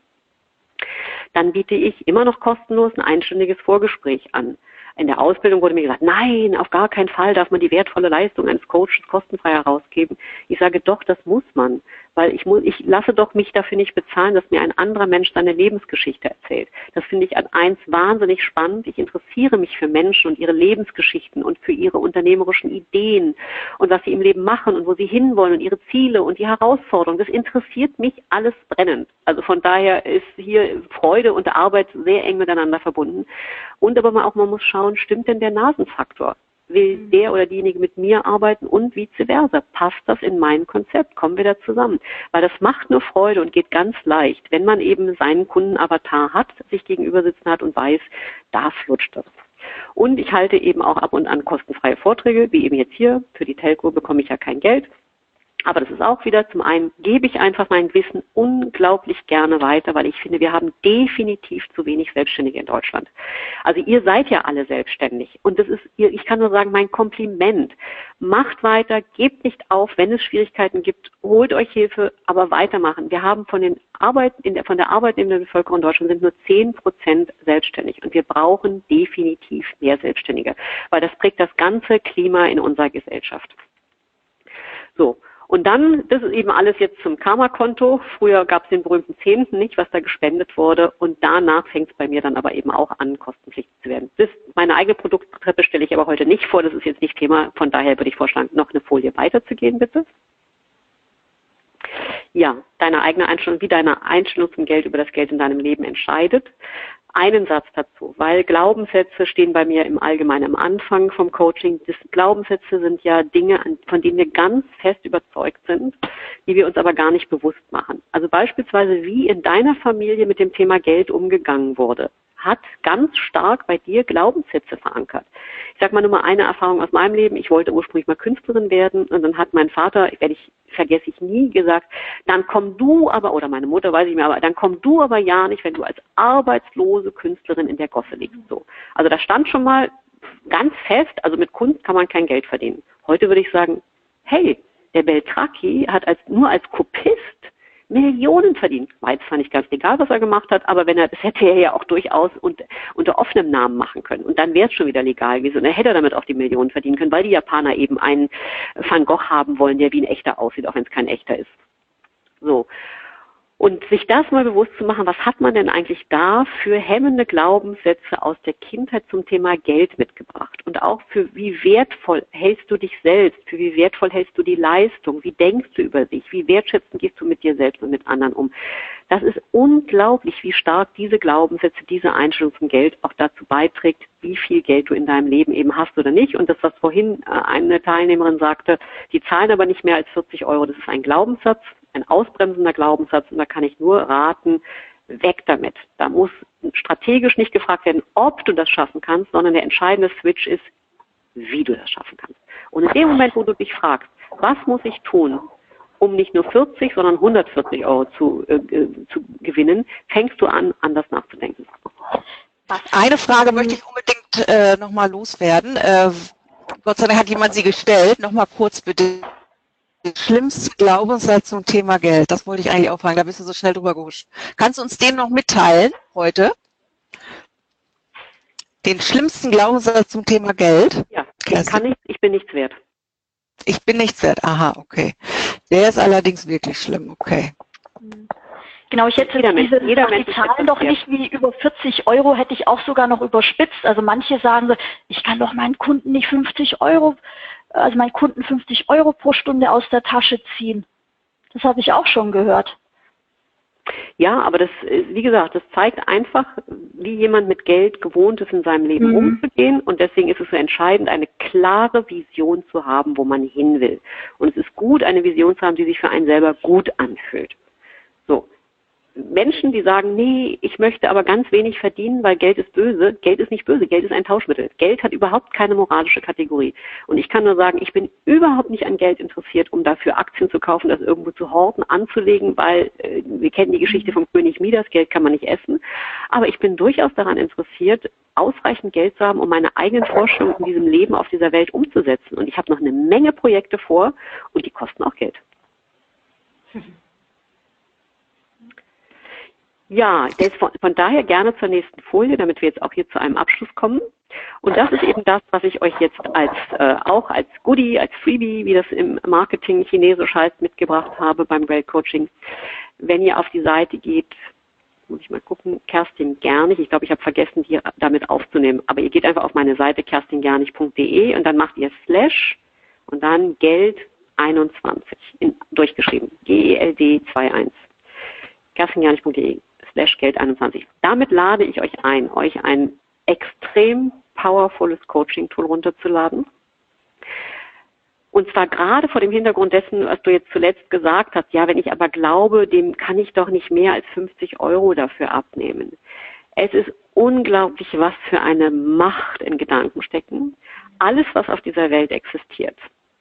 Dann biete ich immer noch kostenlos ein einstündiges Vorgespräch an. In der Ausbildung wurde mir gesagt, nein, auf gar keinen Fall darf man die wertvolle Leistung eines Coaches kostenfrei herausgeben. Ich sage doch, das muss man, weil ich lasse doch mich dafür nicht bezahlen, dass mir ein anderer Mensch seine Lebensgeschichte erzählt. Das finde ich an eins wahnsinnig spannend. Ich interessiere mich für Menschen und ihre Lebensgeschichten und für ihre unternehmerischen Ideen und was sie im Leben machen und wo sie hinwollen und ihre Ziele und die Herausforderungen. Das interessiert mich alles brennend. Also von daher ist hier Freude und Arbeit sehr eng miteinander verbunden. Und aber man muss schauen, stimmt denn der Nasenfaktor? Will der oder diejenige mit mir arbeiten und vice versa? Passt das in mein Konzept? Kommen wir da zusammen? Weil das macht nur Freude und geht ganz leicht, wenn man eben seinen Kundenavatar hat, sich gegenüber sitzen hat und weiß, da flutscht das. Und ich halte eben auch ab und an kostenfreie Vorträge, wie eben jetzt hier. Für die Telco bekomme ich ja kein Geld. Aber das ist auch wieder, zum einen gebe ich einfach mein Wissen unglaublich gerne weiter, weil ich finde, wir haben definitiv zu wenig Selbstständige in Deutschland. Also ihr seid ja alle selbstständig und das ist, ich kann nur sagen, mein Kompliment. Macht weiter, gebt nicht auf, wenn es Schwierigkeiten gibt, holt euch Hilfe, aber weitermachen. Wir haben von der arbeitnehmenden Bevölkerung in Deutschland sind nur 10% selbstständig und wir brauchen definitiv mehr Selbstständige, weil das prägt das ganze Klima in unserer Gesellschaft. So. Und dann, das ist eben alles jetzt zum Karma-Konto. Früher gab es den berühmten Zehnten nicht, was da gespendet wurde. Und danach fängt es bei mir dann aber eben auch an, kostenpflichtig zu werden. Meine eigene Produkttreppe stelle ich aber heute nicht vor. Das ist jetzt nicht Thema. Von daher würde ich vorschlagen, noch eine Folie weiterzugehen, bitte. Ja, deine eigene Einstellung, wie deine Einstellung zum Geld über das Geld in deinem Leben entscheidet. Einen Satz dazu, weil Glaubenssätze stehen bei mir im Allgemeinen am Anfang vom Coaching. Glaubenssätze sind ja Dinge, von denen wir ganz fest überzeugt sind, die wir uns aber gar nicht bewusst machen. Also beispielsweise, wie in deiner Familie mit dem Thema Geld umgegangen wurde, hat ganz stark bei dir Glaubenssätze verankert. Ich sage mal nur mal eine Erfahrung aus meinem Leben. Ich wollte ursprünglich mal Künstlerin werden und dann hat mein Vater, vergesse ich nie, gesagt, dann komm du aber, oder meine Mutter, weiß ich mehr, aber dann komm du aber ja nicht, wenn du als arbeitslose Künstlerin in der Gosse liegst. So. Also da stand schon mal ganz fest, also mit Kunst kann man kein Geld verdienen. Heute würde ich sagen, hey, der Beltracchi hat nur als Kopist Millionen verdient. War jetzt zwar nicht ganz legal, was er gemacht hat, aber das hätte er ja auch durchaus unter offenem Namen machen können. Und dann wäre es schon wieder legal gewesen. Und er hätte damit auch die Millionen verdienen können, weil die Japaner eben einen Van Gogh haben wollen, der wie ein echter aussieht, auch wenn es kein echter ist. So. Und sich das mal bewusst zu machen, was hat man denn eigentlich da für hemmende Glaubenssätze aus der Kindheit zum Thema Geld mitgebracht? Und auch für wie wertvoll hältst du dich selbst, für wie wertvoll hältst du die Leistung, wie denkst du über dich, wie wertschätzend gehst du mit dir selbst und mit anderen um? Das ist unglaublich, wie stark diese Glaubenssätze, diese Einstellung zum Geld auch dazu beiträgt, wie viel Geld du in deinem Leben eben hast oder nicht. Und das, was vorhin eine Teilnehmerin sagte, die zahlen aber nicht mehr als 40 Euro, das ist ein Glaubenssatz, ein ausbremsender Glaubenssatz, und da kann ich nur raten, weg damit. Da muss strategisch nicht gefragt werden, ob du das schaffen kannst, sondern der entscheidende Switch ist, wie du das schaffen kannst. Und in dem Moment, wo du dich fragst, was muss ich tun, um nicht nur 40, sondern 140 Euro zu gewinnen, fängst du an, anders nachzudenken. Eine Frage möchte ich unbedingt nochmal loswerden. Gott sei Dank hat jemand sie gestellt. Nochmal kurz bitte. Der schlimmste Glaubenssatz zum Thema Geld, das wollte ich eigentlich auch fragen, da bist du so schnell drüber gehuscht. Kannst du uns den noch mitteilen heute? Den schlimmsten Glaubenssatz zum Thema Geld? Ja, ich bin nichts wert. Ich bin nichts wert, aha, okay. Der ist allerdings wirklich schlimm, okay. Genau, ich hätte die Zahlen doch nicht wie über 40 Euro, hätte ich auch sogar noch überspitzt. Also manche sagen so, ich kann doch meinen Kunden nicht 50 Euro pro Stunde aus der Tasche ziehen. Das habe ich auch schon gehört. Ja, aber das, wie gesagt, das zeigt einfach, wie jemand mit Geld gewohnt ist, in seinem Leben umzugehen. Und deswegen ist es so entscheidend, eine klare Vision zu haben, wo man hin will. Und es ist gut, eine Vision zu haben, die sich für einen selber gut anfühlt. So. Menschen, die sagen, nee, ich möchte aber ganz wenig verdienen, weil Geld ist böse. Geld ist nicht böse, Geld ist ein Tauschmittel. Geld hat überhaupt keine moralische Kategorie. Und ich kann nur sagen, ich bin überhaupt nicht an Geld interessiert, um dafür Aktien zu kaufen, das irgendwo zu horten, anzulegen, weil wir kennen die Geschichte vom König Midas, Geld kann man nicht essen. Aber ich bin durchaus daran interessiert, ausreichend Geld zu haben, um meine eigenen Vorstellungen in diesem Leben auf dieser Welt umzusetzen. Und ich habe noch eine Menge Projekte vor und die kosten auch Geld. Ja, von daher gerne zur nächsten Folie, damit wir jetzt auch hier zu einem Abschluss kommen. Und das ist eben das, was ich euch jetzt auch als Goodie, als Freebie, wie das im Marketing chinesisch heißt, mitgebracht habe beim Geldcoaching. Wenn ihr auf die Seite geht, muss ich mal gucken, Kerstin Gernig, ich glaube, ich habe vergessen, die damit aufzunehmen, aber ihr geht einfach auf meine Seite kerstingernig.de und dann macht ihr Slash und dann Geld 21, durchgeschrieben, GELD 21, kerstingernig.de. Geld 21. Damit lade ich euch ein, euch ein extrem powervolles Coaching-Tool runterzuladen. Und zwar gerade vor dem Hintergrund dessen, was du jetzt zuletzt gesagt hast, ja, wenn ich aber glaube, dem kann ich doch nicht mehr als 50 Euro dafür abnehmen. Es ist unglaublich, was für eine Macht in Gedanken stecken. Alles, was auf dieser Welt existiert,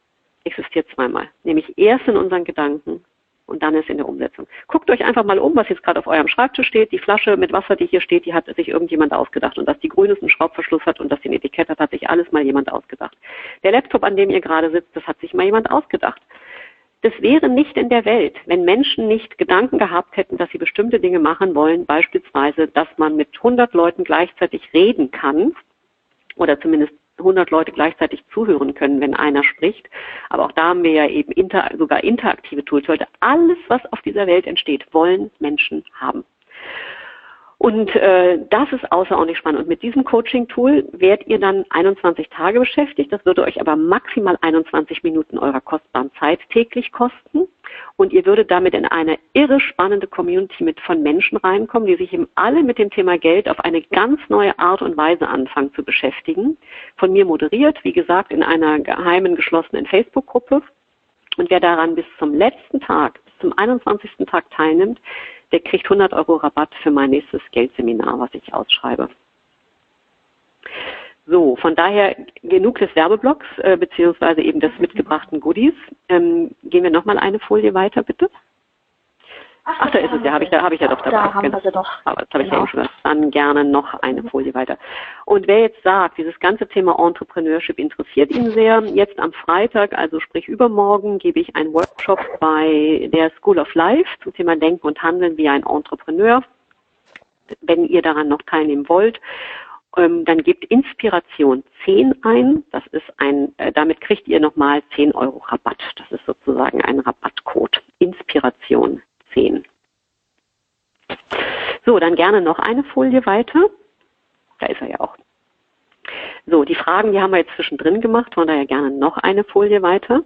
existiert zweimal. Nämlich erst in unseren Gedanken und dann ist in der Umsetzung. Guckt euch einfach mal um, was jetzt gerade auf eurem Schreibtisch steht. Die Flasche mit Wasser, die hier steht, die hat sich irgendjemand ausgedacht. Und dass die grün ist, einen Schraubverschluss hat und dass die ein Etikett hat, hat sich alles mal jemand ausgedacht. Der Laptop, an dem ihr gerade sitzt, das hat sich mal jemand ausgedacht. Das wäre nicht in der Welt, wenn Menschen nicht Gedanken gehabt hätten, dass sie bestimmte Dinge machen wollen, beispielsweise, dass man mit 100 Leuten gleichzeitig reden kann oder zumindest 100 Leute gleichzeitig zuhören können, wenn einer spricht. Aber auch da haben wir ja eben sogar interaktive Tools. Heute alles, was auf dieser Welt entsteht, wollen Menschen haben. Und das ist außerordentlich spannend. Und mit diesem Coaching-Tool werdet ihr dann 21 Tage beschäftigt. Das würde euch aber maximal 21 Minuten eurer kostbaren Zeit täglich kosten. Und ihr würdet damit in eine irre spannende Community von Menschen reinkommen, die sich eben alle mit dem Thema Geld auf eine ganz neue Art und Weise anfangen zu beschäftigen. Von mir moderiert, wie gesagt, in einer geheimen, geschlossenen Facebook-Gruppe. Und wer daran bis zum letzten Tag, bis zum 21. Tag teilnimmt, der kriegt 100 € Rabatt für mein nächstes Geldseminar, was ich ausschreibe. So, von daher genug des Werbeblocks, beziehungsweise eben des mitgebrachten Goodies. Gehen wir nochmal eine Folie weiter, bitte. Ach, da ist es ja, habe ich ja doch dabei. Da haben wir sie doch. Aber das habe ich ja schon gesagt. Dann gerne noch eine Folie weiter. Und wer jetzt sagt, dieses ganze Thema Entrepreneurship interessiert ihn sehr, jetzt am Freitag, also sprich übermorgen, gebe ich einen Workshop bei der School of Life zum Thema Denken und Handeln wie ein Entrepreneur. Wenn ihr daran noch teilnehmen wollt, dann gebt Inspiration 10 ein. Das ist damit kriegt ihr nochmal 10 € Rabatt. Das ist sozusagen ein Rabattcode. Inspiration 10. So, dann gerne noch eine Folie weiter. Da ist er ja auch. So, die Fragen, die haben wir jetzt zwischendrin gemacht, von daher gerne noch eine Folie weiter.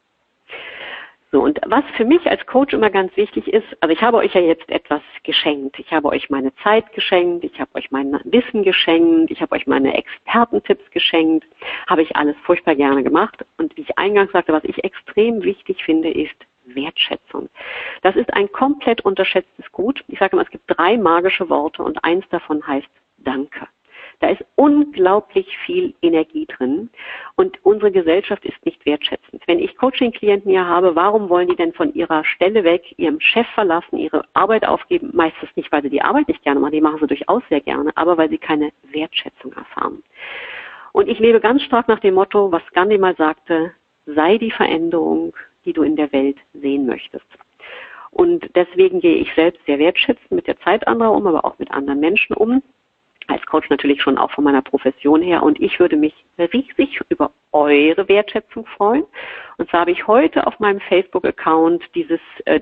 So, und was für mich als Coach immer ganz wichtig ist, also ich habe euch ja jetzt etwas geschenkt. Ich habe euch meine Zeit geschenkt, ich habe euch mein Wissen geschenkt, ich habe euch meine Expertentipps geschenkt, habe ich alles furchtbar gerne gemacht. Und wie ich eingangs sagte, was ich extrem wichtig finde, ist Wertschätzung. Das ist ein komplett unterschätztes Gut. Ich sage immer, es gibt 3 magische Worte und eins davon heißt Danke. Da ist unglaublich viel Energie drin und unsere Gesellschaft ist nicht wertschätzend. Wenn ich Coaching-Klienten hier habe, warum wollen die denn von ihrer Stelle weg, ihrem Chef verlassen, ihre Arbeit aufgeben? Meistens nicht, weil sie die Arbeit nicht gerne machen, die machen sie durchaus sehr gerne, aber weil sie keine Wertschätzung erfahren. Und ich lebe ganz stark nach dem Motto, was Gandhi mal sagte, sei die Veränderung, die du in der Welt sehen möchtest. Und deswegen gehe ich selbst sehr wertschätzend mit der Zeit anderer um, aber auch mit anderen Menschen um. Als Coach natürlich schon auch von meiner Profession her. Und ich würde mich riesig über eure Wertschätzung freuen. Und zwar habe ich heute auf meinem Facebook-Account diese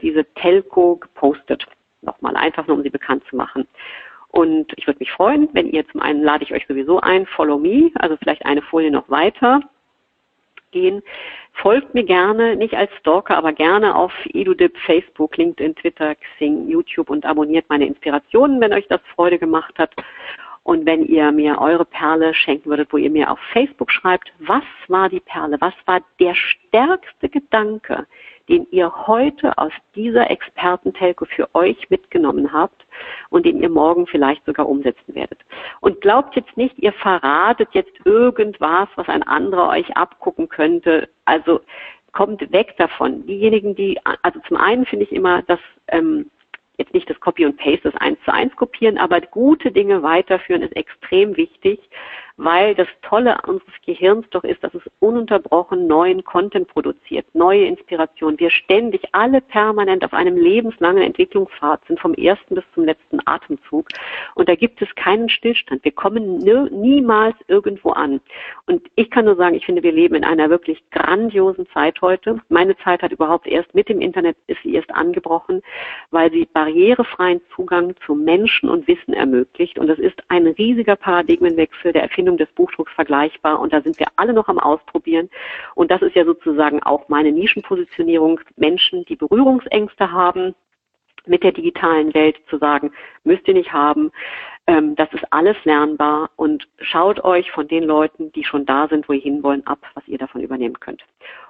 Telco gepostet. Nochmal einfach nur, um sie bekannt zu machen. Und ich würde mich freuen, wenn ihr zum einen lade ich euch sowieso ein, Follow Me, also vielleicht eine Folie noch weiter gehen. Folgt mir gerne, nicht als Stalker, aber gerne auf EduDip, Facebook, LinkedIn, Twitter, Xing, YouTube und abonniert meine Inspirationen, wenn euch das Freude gemacht hat. Und wenn ihr mir eure Perle schenken würdet, wo ihr mir auf Facebook schreibt, was war die Perle, was war der stärkste Gedanke, den ihr heute aus dieser Experten-Telco für euch mitgenommen habt und den ihr morgen vielleicht sogar umsetzen werdet. Und glaubt jetzt nicht, ihr verratet jetzt irgendwas, was ein anderer euch abgucken könnte. Also kommt weg davon. Diejenigen, also zum einen finde ich immer, dass jetzt nicht das Copy und Paste, das 1:1 kopieren, aber gute Dinge weiterführen ist extrem wichtig, weil das Tolle unseres Gehirns doch ist, dass es ununterbrochen neuen Content produziert, neue Inspiration. Wir ständig alle permanent auf einem lebenslangen Entwicklungspfad sind, vom ersten bis zum letzten Atemzug. Und da gibt es keinen Stillstand. Wir kommen niemals irgendwo an. Und ich kann nur sagen, ich finde, wir leben in einer wirklich grandiosen Zeit heute. Meine Zeit hat überhaupt erst mit dem Internet, ist sie erst angebrochen, weil sie barrierefreien Zugang zu Menschen und Wissen ermöglicht. Und das ist ein riesiger Paradigmenwechsel der Erfindung des Buchdrucks vergleichbar. Und da sind wir alle noch am Ausprobieren. Und das ist ja sozusagen auch meine Nischenpositionierung. Menschen, die Berührungsängste haben, mit der digitalen Welt zu sagen, müsst ihr nicht haben. Das ist alles lernbar und schaut euch von den Leuten, die schon da sind, wo ihr hinwollen, ab, was ihr davon übernehmen könnt.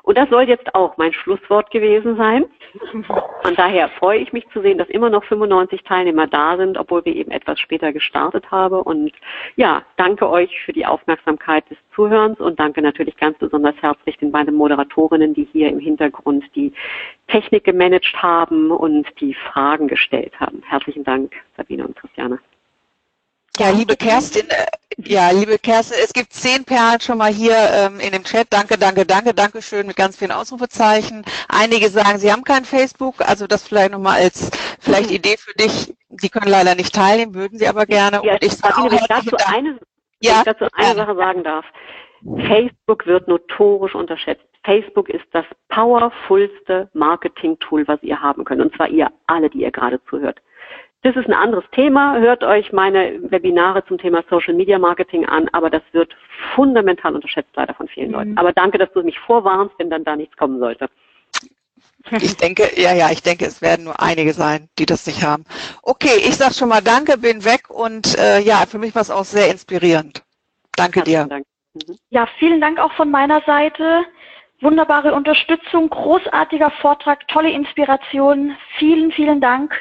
Und das soll jetzt auch mein Schlusswort gewesen sein. Von daher freue ich mich zu sehen, dass immer noch 95 Teilnehmer da sind, obwohl wir eben etwas später gestartet haben. Und ja, danke euch für die Aufmerksamkeit des Zuhörens und danke natürlich ganz besonders herzlich den beiden Moderatorinnen, die hier im Hintergrund die Technik gemanagt haben und die Fragen gestellt haben. Herzlichen Dank, Sabine und Christiane. Ja, liebe Kerstin, es gibt 10 Perlen schon mal hier in dem Chat. Danke, danke, danke, danke schön mit ganz vielen Ausrufezeichen. Einige sagen, sie haben kein Facebook, also das vielleicht nochmal als vielleicht Idee für dich. Sie können leider nicht teilnehmen, würden sie aber gerne. Ja, und ich Sabine, wenn ich dazu eine Sache sagen darf. Facebook wird notorisch unterschätzt. Facebook ist das powerfulste Marketing-Tool, was ihr haben könnt. Und zwar ihr alle, die ihr gerade zuhört. Das ist ein anderes Thema. Hört euch meine Webinare zum Thema Social Media Marketing an, aber das wird fundamental unterschätzt leider von vielen Leuten. Aber danke, dass du mich vorwarnst, wenn dann da nichts kommen sollte. Ich denke, es werden nur einige sein, die das nicht haben. Okay, ich sag schon mal danke, bin weg und für mich war es auch sehr inspirierend. Danke dir. Dank. Ja, vielen Dank auch von meiner Seite. Wunderbare Unterstützung, großartiger Vortrag, tolle Inspiration. Vielen, vielen Dank.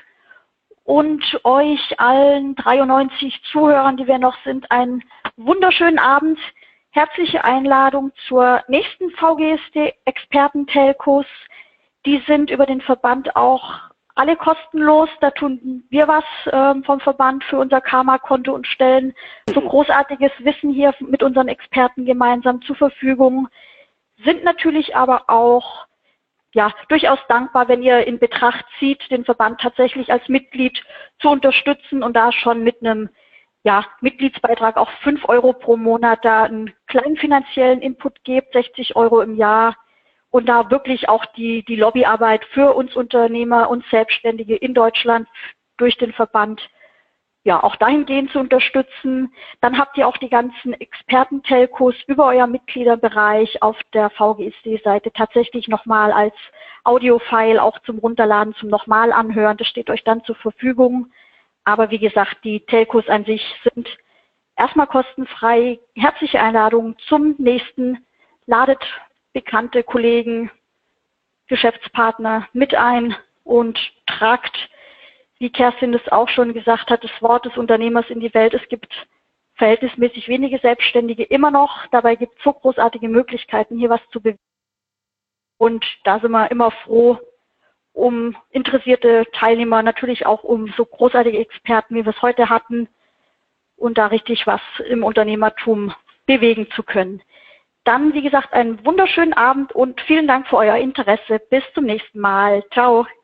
Und euch allen 93 Zuhörern, die wir noch sind, einen wunderschönen Abend. Herzliche Einladung zur nächsten VGSD-Experten-Telcos. Die sind über den Verband auch alle kostenlos. Da tun wir was vom Verband für unser Karma-Konto und stellen so großartiges Wissen hier mit unseren Experten gemeinsam zur Verfügung. Sind natürlich aber auch durchaus dankbar, wenn ihr in Betracht zieht, den Verband tatsächlich als Mitglied zu unterstützen und da schon mit einem Mitgliedsbeitrag auch 5 € pro Monat da einen kleinen finanziellen Input gebt, 60 € im Jahr und da wirklich auch die Lobbyarbeit für uns Unternehmer und Selbstständige in Deutschland durch den Verband auch dahingehend zu unterstützen. Dann habt ihr auch die ganzen Experten-Telcos über euer Mitgliederbereich auf der VGSD-Seite tatsächlich nochmal als Audiofile auch zum Runterladen, zum nochmal anhören. Das steht euch dann zur Verfügung. Aber wie gesagt, die Telcos an sich sind erstmal kostenfrei. Herzliche Einladung zum nächsten. Ladet bekannte Kollegen, Geschäftspartner mit ein und tragt, wie Kerstin das auch schon gesagt hat, das Wort des Unternehmers in die Welt. Es gibt verhältnismäßig wenige Selbstständige immer noch. Dabei gibt es so großartige Möglichkeiten, hier was zu bewegen. Und da sind wir immer froh um interessierte Teilnehmer, natürlich auch um so großartige Experten, wie wir es heute hatten, und da richtig was im Unternehmertum bewegen zu können. Dann, wie gesagt, einen wunderschönen Abend und vielen Dank für euer Interesse. Bis zum nächsten Mal. Ciao.